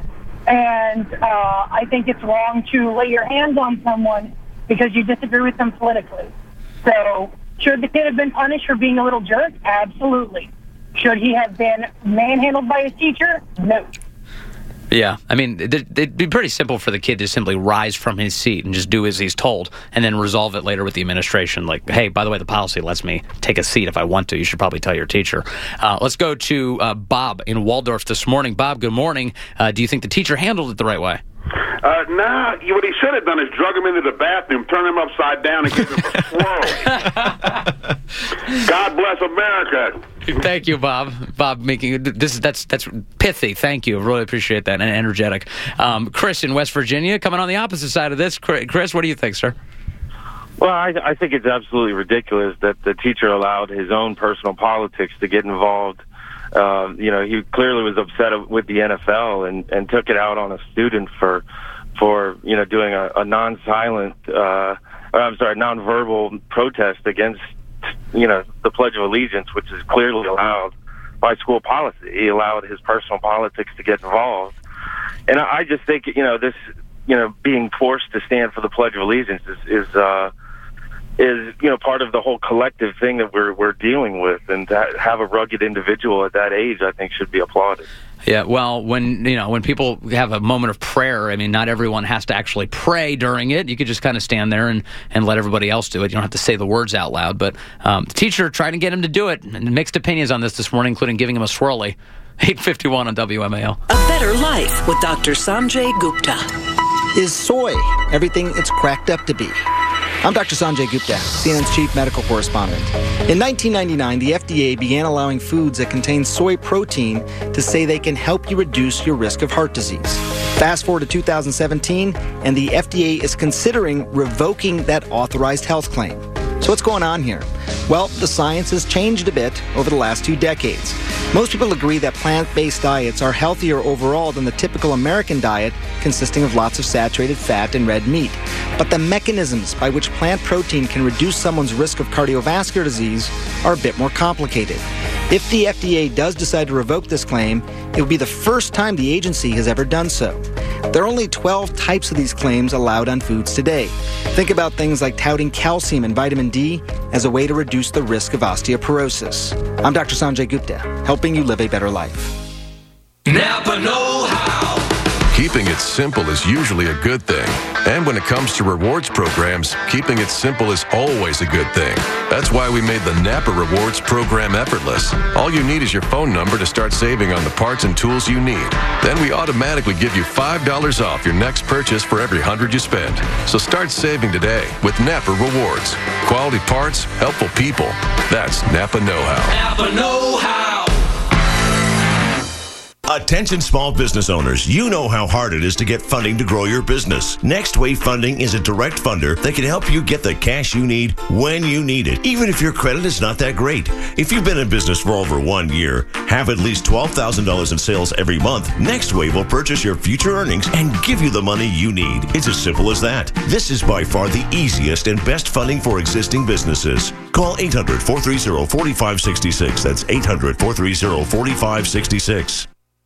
and uh, I think it's wrong to lay your hands on someone because you disagree with them politically. So, should the kid have been punished for being a little jerk? Absolutely. Should he have been manhandled by his teacher? No. Yeah, I mean, it'd be pretty simple for the kid to simply rise from his seat and just do as he's told, and then resolve it later with the administration. Like, hey, by the way, the policy lets me take a seat if I want to. You should probably tell your teacher. Uh, let's go to uh, Bob in Waldorf this morning. Bob, good morning. Uh, do you think the teacher handled it the right way? Uh, nah, what he should have done is drug him into the bathroom, turn him upside down, and give him a swirl. God bless America. Thank you, Bob. Bob, making this that's that's pithy. Thank you. Really appreciate that, and energetic. Um, Chris in West Virginia, coming on the opposite side of this. Chris, what do you think, sir? Well, I, I think it's absolutely ridiculous that the teacher allowed his own personal politics to get involved. Uh, you know, he clearly was upset with the N F L and, and took it out on a student for, for you know, doing a, a non-silent, uh, or, I'm sorry, non-verbal protest against, you know, the Pledge of Allegiance, which is clearly allowed by school policy. He allowed his personal politics to get involved. And I, I just think, you know, this, you know, being forced to stand for the Pledge of Allegiance is, is uh, is, you know, part of the whole collective thing that we're we're dealing with, and to have a rugged individual at that age, I think, should be applauded. Yeah, well, when you know when people have a moment of prayer, I mean, not everyone has to actually pray during it. You could just kind of stand there and, and let everybody else do it. You don't have to say the words out loud. But um, the teacher tried to get him to do it, and mixed opinions on this this morning, including giving him a swirly. eight fifty-one on W M A L. A better life with Doctor Sanjay Gupta. Is soy everything it's cracked up to be? I'm Doctor Sanjay Gupta, C N N's chief medical correspondent. In nineteen ninety-nine, the F D A began allowing foods that contain soy protein to say they can help you reduce your risk of heart disease. Fast forward to two thousand seventeen, and the F D A is considering revoking that authorized health claim. So what's going on here? Well, the science has changed a bit over the last two decades. Most people agree that plant-based diets are healthier overall than the typical American diet, consisting of lots of saturated fat and red meat. But the mechanisms by which plant protein can reduce someone's risk of cardiovascular disease are a bit more complicated. If the F D A does decide to revoke this claim, it would be the first time the agency has ever done so. There are only twelve types of these claims allowed on foods today. Think about things like touting calcium and vitamin D as a way to reduce the risk of osteoporosis. I'm Doctor Sanjay Gupta, helping you live a better life. Napa know-how. Keeping it simple is usually a good thing. And when it comes to rewards programs, keeping it simple is always a good thing. That's why we made the Napa Rewards program effortless. All you need is your phone number to start saving on the parts and tools you need. Then we automatically give you five dollars off your next purchase for every one hundred you spend. So start saving today with Napa Rewards. Quality parts, helpful people. That's Napa know-how. Napa know-how. Attention small business owners, you know how hard it is to get funding to grow your business. Next Wave Funding is a direct funder that can help you get the cash you need when you need it, even if your credit is not that great. If you've been in business for over one year, have at least twelve thousand dollars in sales every month, Next Wave will purchase your future earnings and give you the money you need. It's as simple as that. This is by far the easiest and best funding for existing businesses. Call eight hundred, four three zero, four five six six. That's eight hundred, four three zero, four five six six.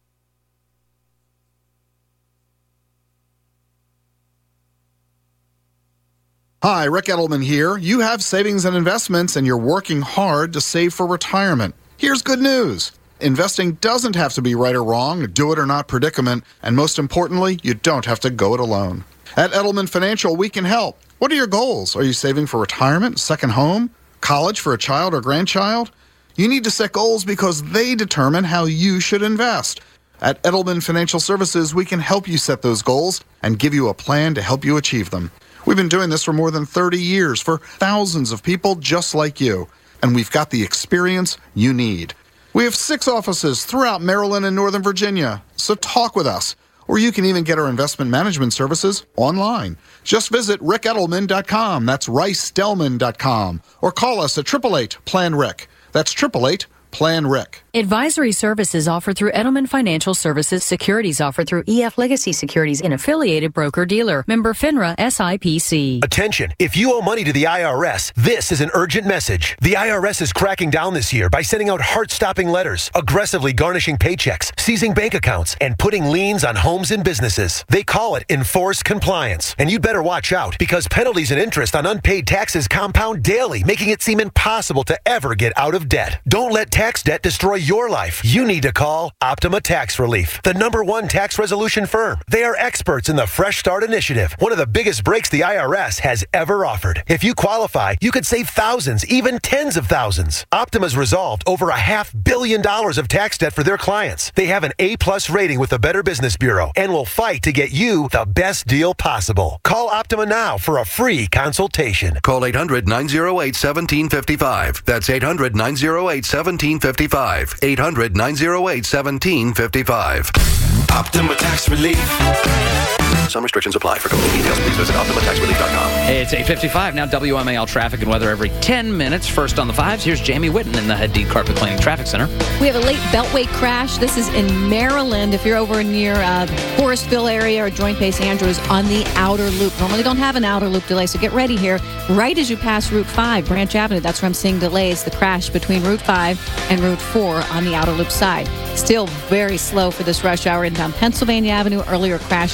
Hi, Rick Edelman here. You have savings and investments and you're working hard to save for retirement. Here's good news. Investing doesn't have to be right or wrong, a do it or not predicament, and most importantly, you don't have to go it alone. At Edelman Financial, we can help. What are your goals? Are you saving for retirement, second home, college for a child or grandchild? You need to set goals because they determine how you should invest. At Edelman Financial Services, we can help you set those goals and give you a plan to help you achieve them. We've been doing this for more than thirty years for thousands of people just like you, and we've got the experience you need. We have six offices throughout Maryland and Northern Virginia, so talk with us, or you can even get our investment management services online. Just visit rick edelman dot com, that's rice delman dot com, or call us at eight eight eight, plan rick. That's eight eight eight, plan rick. Advisory services offered through Edelman Financial Services. Securities offered through E F Legacy Securities, an affiliated broker-dealer. Member FINRA S I P C. Attention, if you owe money to the I R S, this is an urgent message. The I R S is cracking down this year by sending out heart-stopping letters, aggressively garnishing paychecks, seizing bank accounts, and putting liens on homes and businesses. They call it enforced compliance. And you'd better watch out because penalties and interest on unpaid taxes compound daily, making it seem impossible to ever get out of debt. Don't let tax debt destroy your life. You need to call Optima Tax Relief, the number one tax resolution firm. They are experts in the Fresh Start Initiative, one of the biggest breaks the I R S has ever offered. If you qualify, you could save thousands, even tens of thousands. Optima's resolved over a half billion dollars of tax debt for their clients. They have an A-plus rating with the Better Business Bureau and will fight to get you the best deal possible. Call Optima now for a free consultation. Call eight hundred, nine oh eight, one seven five five. That's eight hundred, nine oh eight, one seven five five. eight hundred, nine oh eight, one seven five five. Optima Tax Relief. Some restrictions apply. For complete details, please visit optima tax relief dot com. It's eight fifty-five now. W M A L traffic and weather every ten minutes. First on the fives, here's Jamie Whitten in the Head Deed Carpet Cleaning Traffic Center. We have a late Beltway crash. This is in Maryland. If you're over near uh, Forestville area or Joint Base Andrews on the outer loop. Normally don't have an outer loop delay, so get ready here. Right as you pass Route five, Branch Avenue, that's where I'm seeing delays. The crash between Route five and Route four on the outer loop side. Still very slow for this rush hour in down Pennsylvania Avenue. Earlier crash near Branch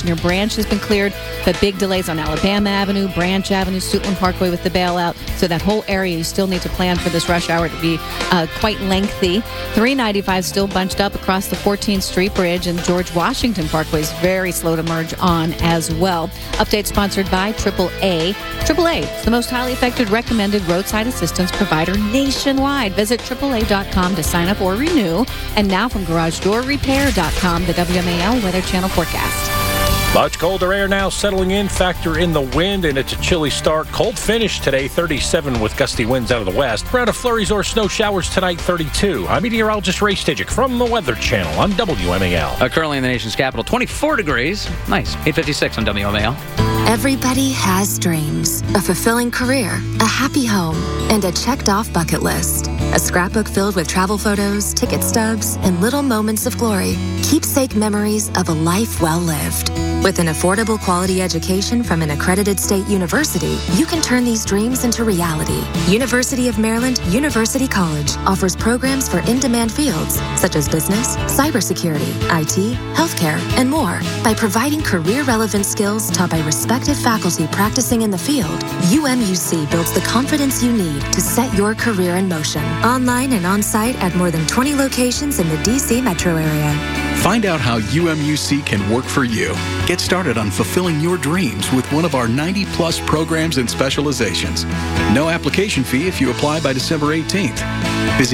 Branch has been cleared, but big delays on Alabama Avenue, Branch Avenue, Suitland Parkway with the bailout. So that whole area, you still need to plan for this rush hour to be uh, quite lengthy. three ninety-five still bunched up across the fourteenth Street Bridge, and George Washington Parkway is very slow to merge on as well. Update sponsored by triple A. triple A is the most highly effective recommended roadside assistance provider nationwide. Visit triple A dot com to sign up or renew. And now from garage door repair dot com, the W M A L Weather Channel forecast. Much colder air now settling in. Factor in the wind, and it's a chilly start. Cold finish today, thirty-seven with gusty winds out of the west. We're out of flurries or snow showers tonight, thirty-two. I'm meteorologist Ray Stidgick from the Weather Channel on W M A L. Uh, currently in the nation's capital, twenty-four degrees. Nice. eight fifty-six on W M A L. Everybody has dreams. A fulfilling career, a happy home, and a checked-off bucket list. A scrapbook filled with travel photos, ticket stubs, and little moments of glory. Keepsake memories of a life well lived. With an affordable quality education from an accredited state university, you can turn these dreams into reality. University of Maryland University College offers programs for in-demand fields such as business, cybersecurity, I T, healthcare, and more. By providing career-relevant skills taught by respected faculty practicing in the field, U M U C builds the confidence you need to set your career in motion. Online and on-site at more than twenty locations in the D C metro area. Find out how U M U C can work for you. Get started on fulfilling your dreams with one of our ninety plus programs and specializations. No application fee if you apply by December eighteenth. Visit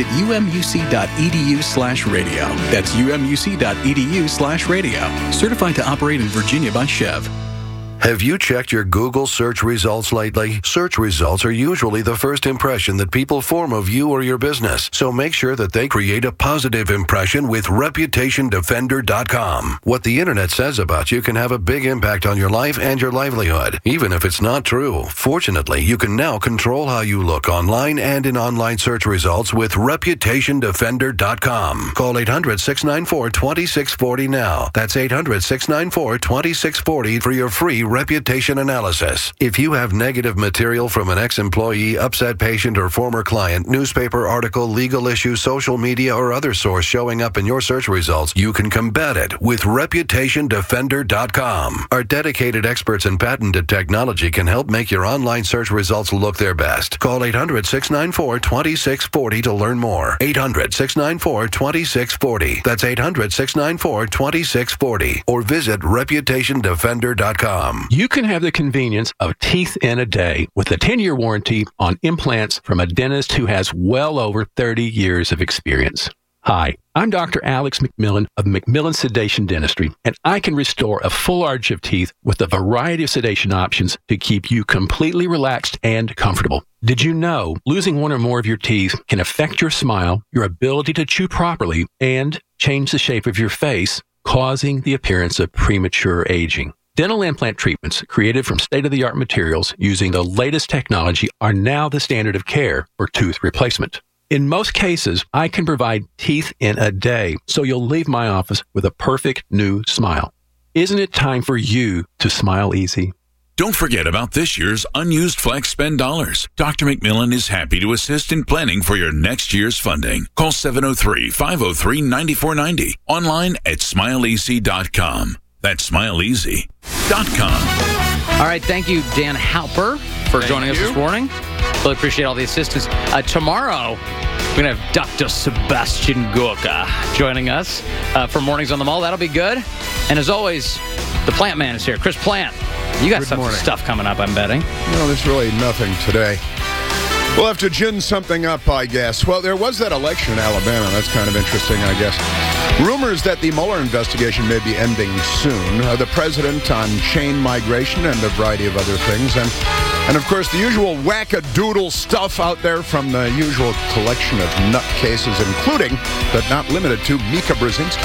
umuc.edu slash radio. That's umuc.edu slash radio. Certified to operate in Virginia by Chev. Have you checked your Google search results lately? Search results are usually the first impression that people form of you or your business. So make sure that they create a positive impression with reputation defender dot com. What the internet says about you can have a big impact on your life and your livelihood, even if it's not true. Fortunately, you can now control how you look online and in online search results with reputation defender dot com. Call eight hundred, six nine four, two six four zero now. That's eight hundred, six nine four, two six four zero for your free reputation analysis. If you have negative material from an ex-employee, upset patient, or former client, newspaper article, legal issue, social media, or other source showing up in your search results, you can combat it with reputation defender dot com. Our dedicated experts in patented technology can help make your online search results look their best. Call eight hundred, six nine four, two six four zero to learn more. eight hundred, six nine four, two six four zero. That's eight hundred, six nine four, two six four zero. Or visit reputation defender dot com. You can have the convenience of teeth in a day with a ten-year warranty on implants from a dentist who has well over thirty years of experience. Hi, I'm Doctor Alex McMillan of McMillan Sedation Dentistry, and I can restore a full arch of teeth with a variety of sedation options to keep you completely relaxed and comfortable. Did you know losing one or more of your teeth can affect your smile, your ability to chew properly, and change the shape of your face, causing the appearance of premature aging? Dental implant treatments created from state-of-the-art materials using the latest technology are now the standard of care for tooth replacement. In most cases, I can provide teeth in a day, so you'll leave my office with a perfect new smile. Isn't it time for you to smile easy? Don't forget about this year's unused flex spend dollars. Doctor McMillan is happy to assist in planning for your next year's funding. Call seven oh three, five oh three, nine four nine oh. Online at smile easy dot com. That's smile easy dot com. All right, thank you, Dan Halper, for Thank joining us you. this morning. Really appreciate all the assistance. Uh, tomorrow, we're going to have Doctor Sebastian Gorka joining us uh, for Mornings on the Mall. That'll be good. And as always, the Plant Man is here. Chris Plant, you got Good some morning. stuff coming up, I'm betting. No, there's really nothing today. We'll have to gin something up, I guess. Well, there was that election in Alabama. That's kind of interesting, I guess. Rumors that the Mueller investigation may be ending soon. Uh, the president on chain migration and a variety of other things. And, and of course, the usual wackadoodle stuff out there from the usual collection of nutcases, including, but not limited to, Mika Brzezinski.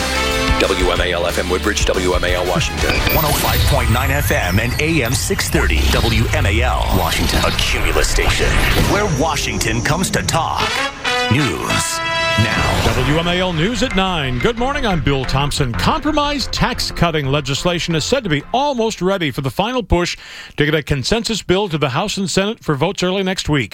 W M A L F M Woodbridge, W M A L Washington. one oh five point nine F M and A M six thirty. W M A L Washington. A Cumulus station where Washington comes to talk. News now. W M A L News at nine. Good morning, I'm Bill Thompson. Compromise tax-cutting legislation is said to be almost ready for the final push to get a consensus bill to the House and Senate for votes early next week.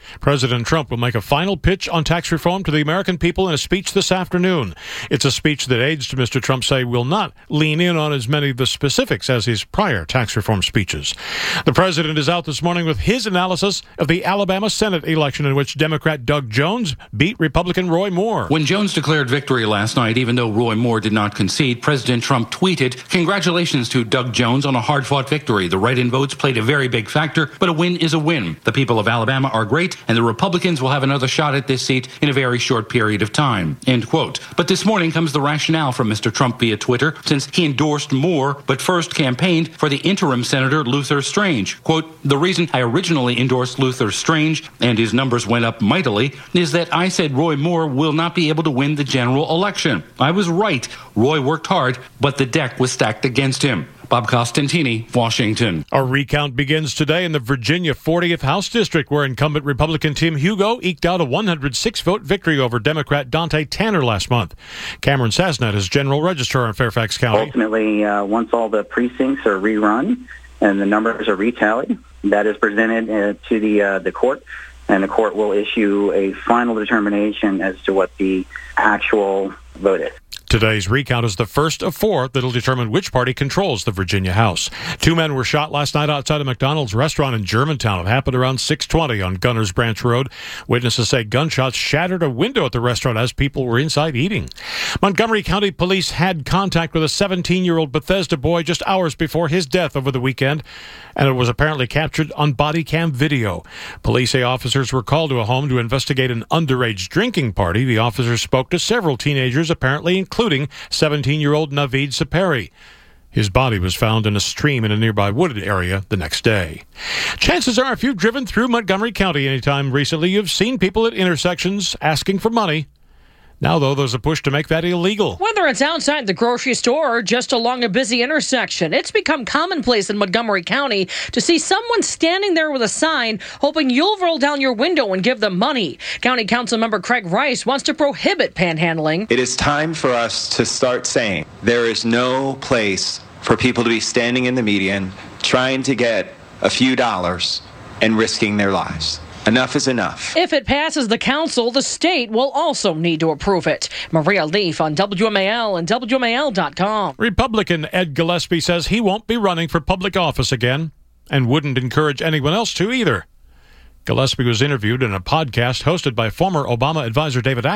President Trump will make a final pitch on tax reform to the American people in a speech this afternoon. It's a speech that aides to Mister Trump say will not lean in on as many of the specifics as his prior tax reform speeches. The president is out this morning with his analysis of the Alabama Senate election in which Democrat Doug Jones beat Republican Roy Moore. When Jones declared victory last night, even though Roy Moore did not concede, President Trump tweeted, "Congratulations to Doug Jones on a hard-fought victory. The write-in votes played a very big factor, but a win is a win. The people of Alabama are great, and the Republicans will have another shot at this seat in a very short period of time." End quote. But this morning comes the rationale from Mister Trump via Twitter, since he endorsed Moore, but first campaigned for the interim Senator Luther Strange. Quote, "The reason I originally endorsed Luther Strange, and his numbers went up mightily, is that I said Roy Moore will not be able to win the general election. I was right. Roy worked hard, but the deck was stacked against him." Bob Costantini, Washington. A recount begins today in the Virginia fortieth House District, where incumbent Republican Tim Hugo eked out a one hundred six vote victory over Democrat Dante Tanner last month. Cameron Sasnet is General Registrar in Fairfax County. Ultimately, uh, once all the precincts are rerun and the numbers are retallied, that is presented uh, to the uh, the court, and the court will issue a final determination as to what the actual vote is. Today's recount is the first of four that'll determine which party controls the Virginia House. Two men were shot last night outside a McDonald's restaurant in Germantown. It happened around six twenty on Gunners Branch Road. Witnesses say gunshots shattered a window at the restaurant as people were inside eating. Montgomery County Police had contact with a seventeen-year-old Bethesda boy just hours before his death over the weekend, and it was apparently captured on body cam video. Police say officers were called to a home to investigate an underage drinking party. The officers spoke to several teenagers, apparently including seventeen-year-old Naveed Saperi. His body was found in a stream in a nearby wooded area the next day. Chances are, if you've driven through Montgomery County anytime recently, you've seen people at intersections asking for money. Now, though, there's a push to make that illegal. Whether it's outside the grocery store or just along a busy intersection, it's become commonplace in Montgomery County to see someone standing there with a sign hoping you'll roll down your window and give them money. County Council member Craig Rice wants to prohibit panhandling. It is time for us to start saying there is no place for people to be standing in the median trying to get a few dollars and risking their lives. Enough is enough. If it passes the council, the state will also need to approve it. Maria Leaf on W M A L and W M A L dot com. Republican Ed Gillespie says he won't be running for public office again and wouldn't encourage anyone else to either. Gillespie was interviewed in a podcast hosted by former Obama advisor David Ackman.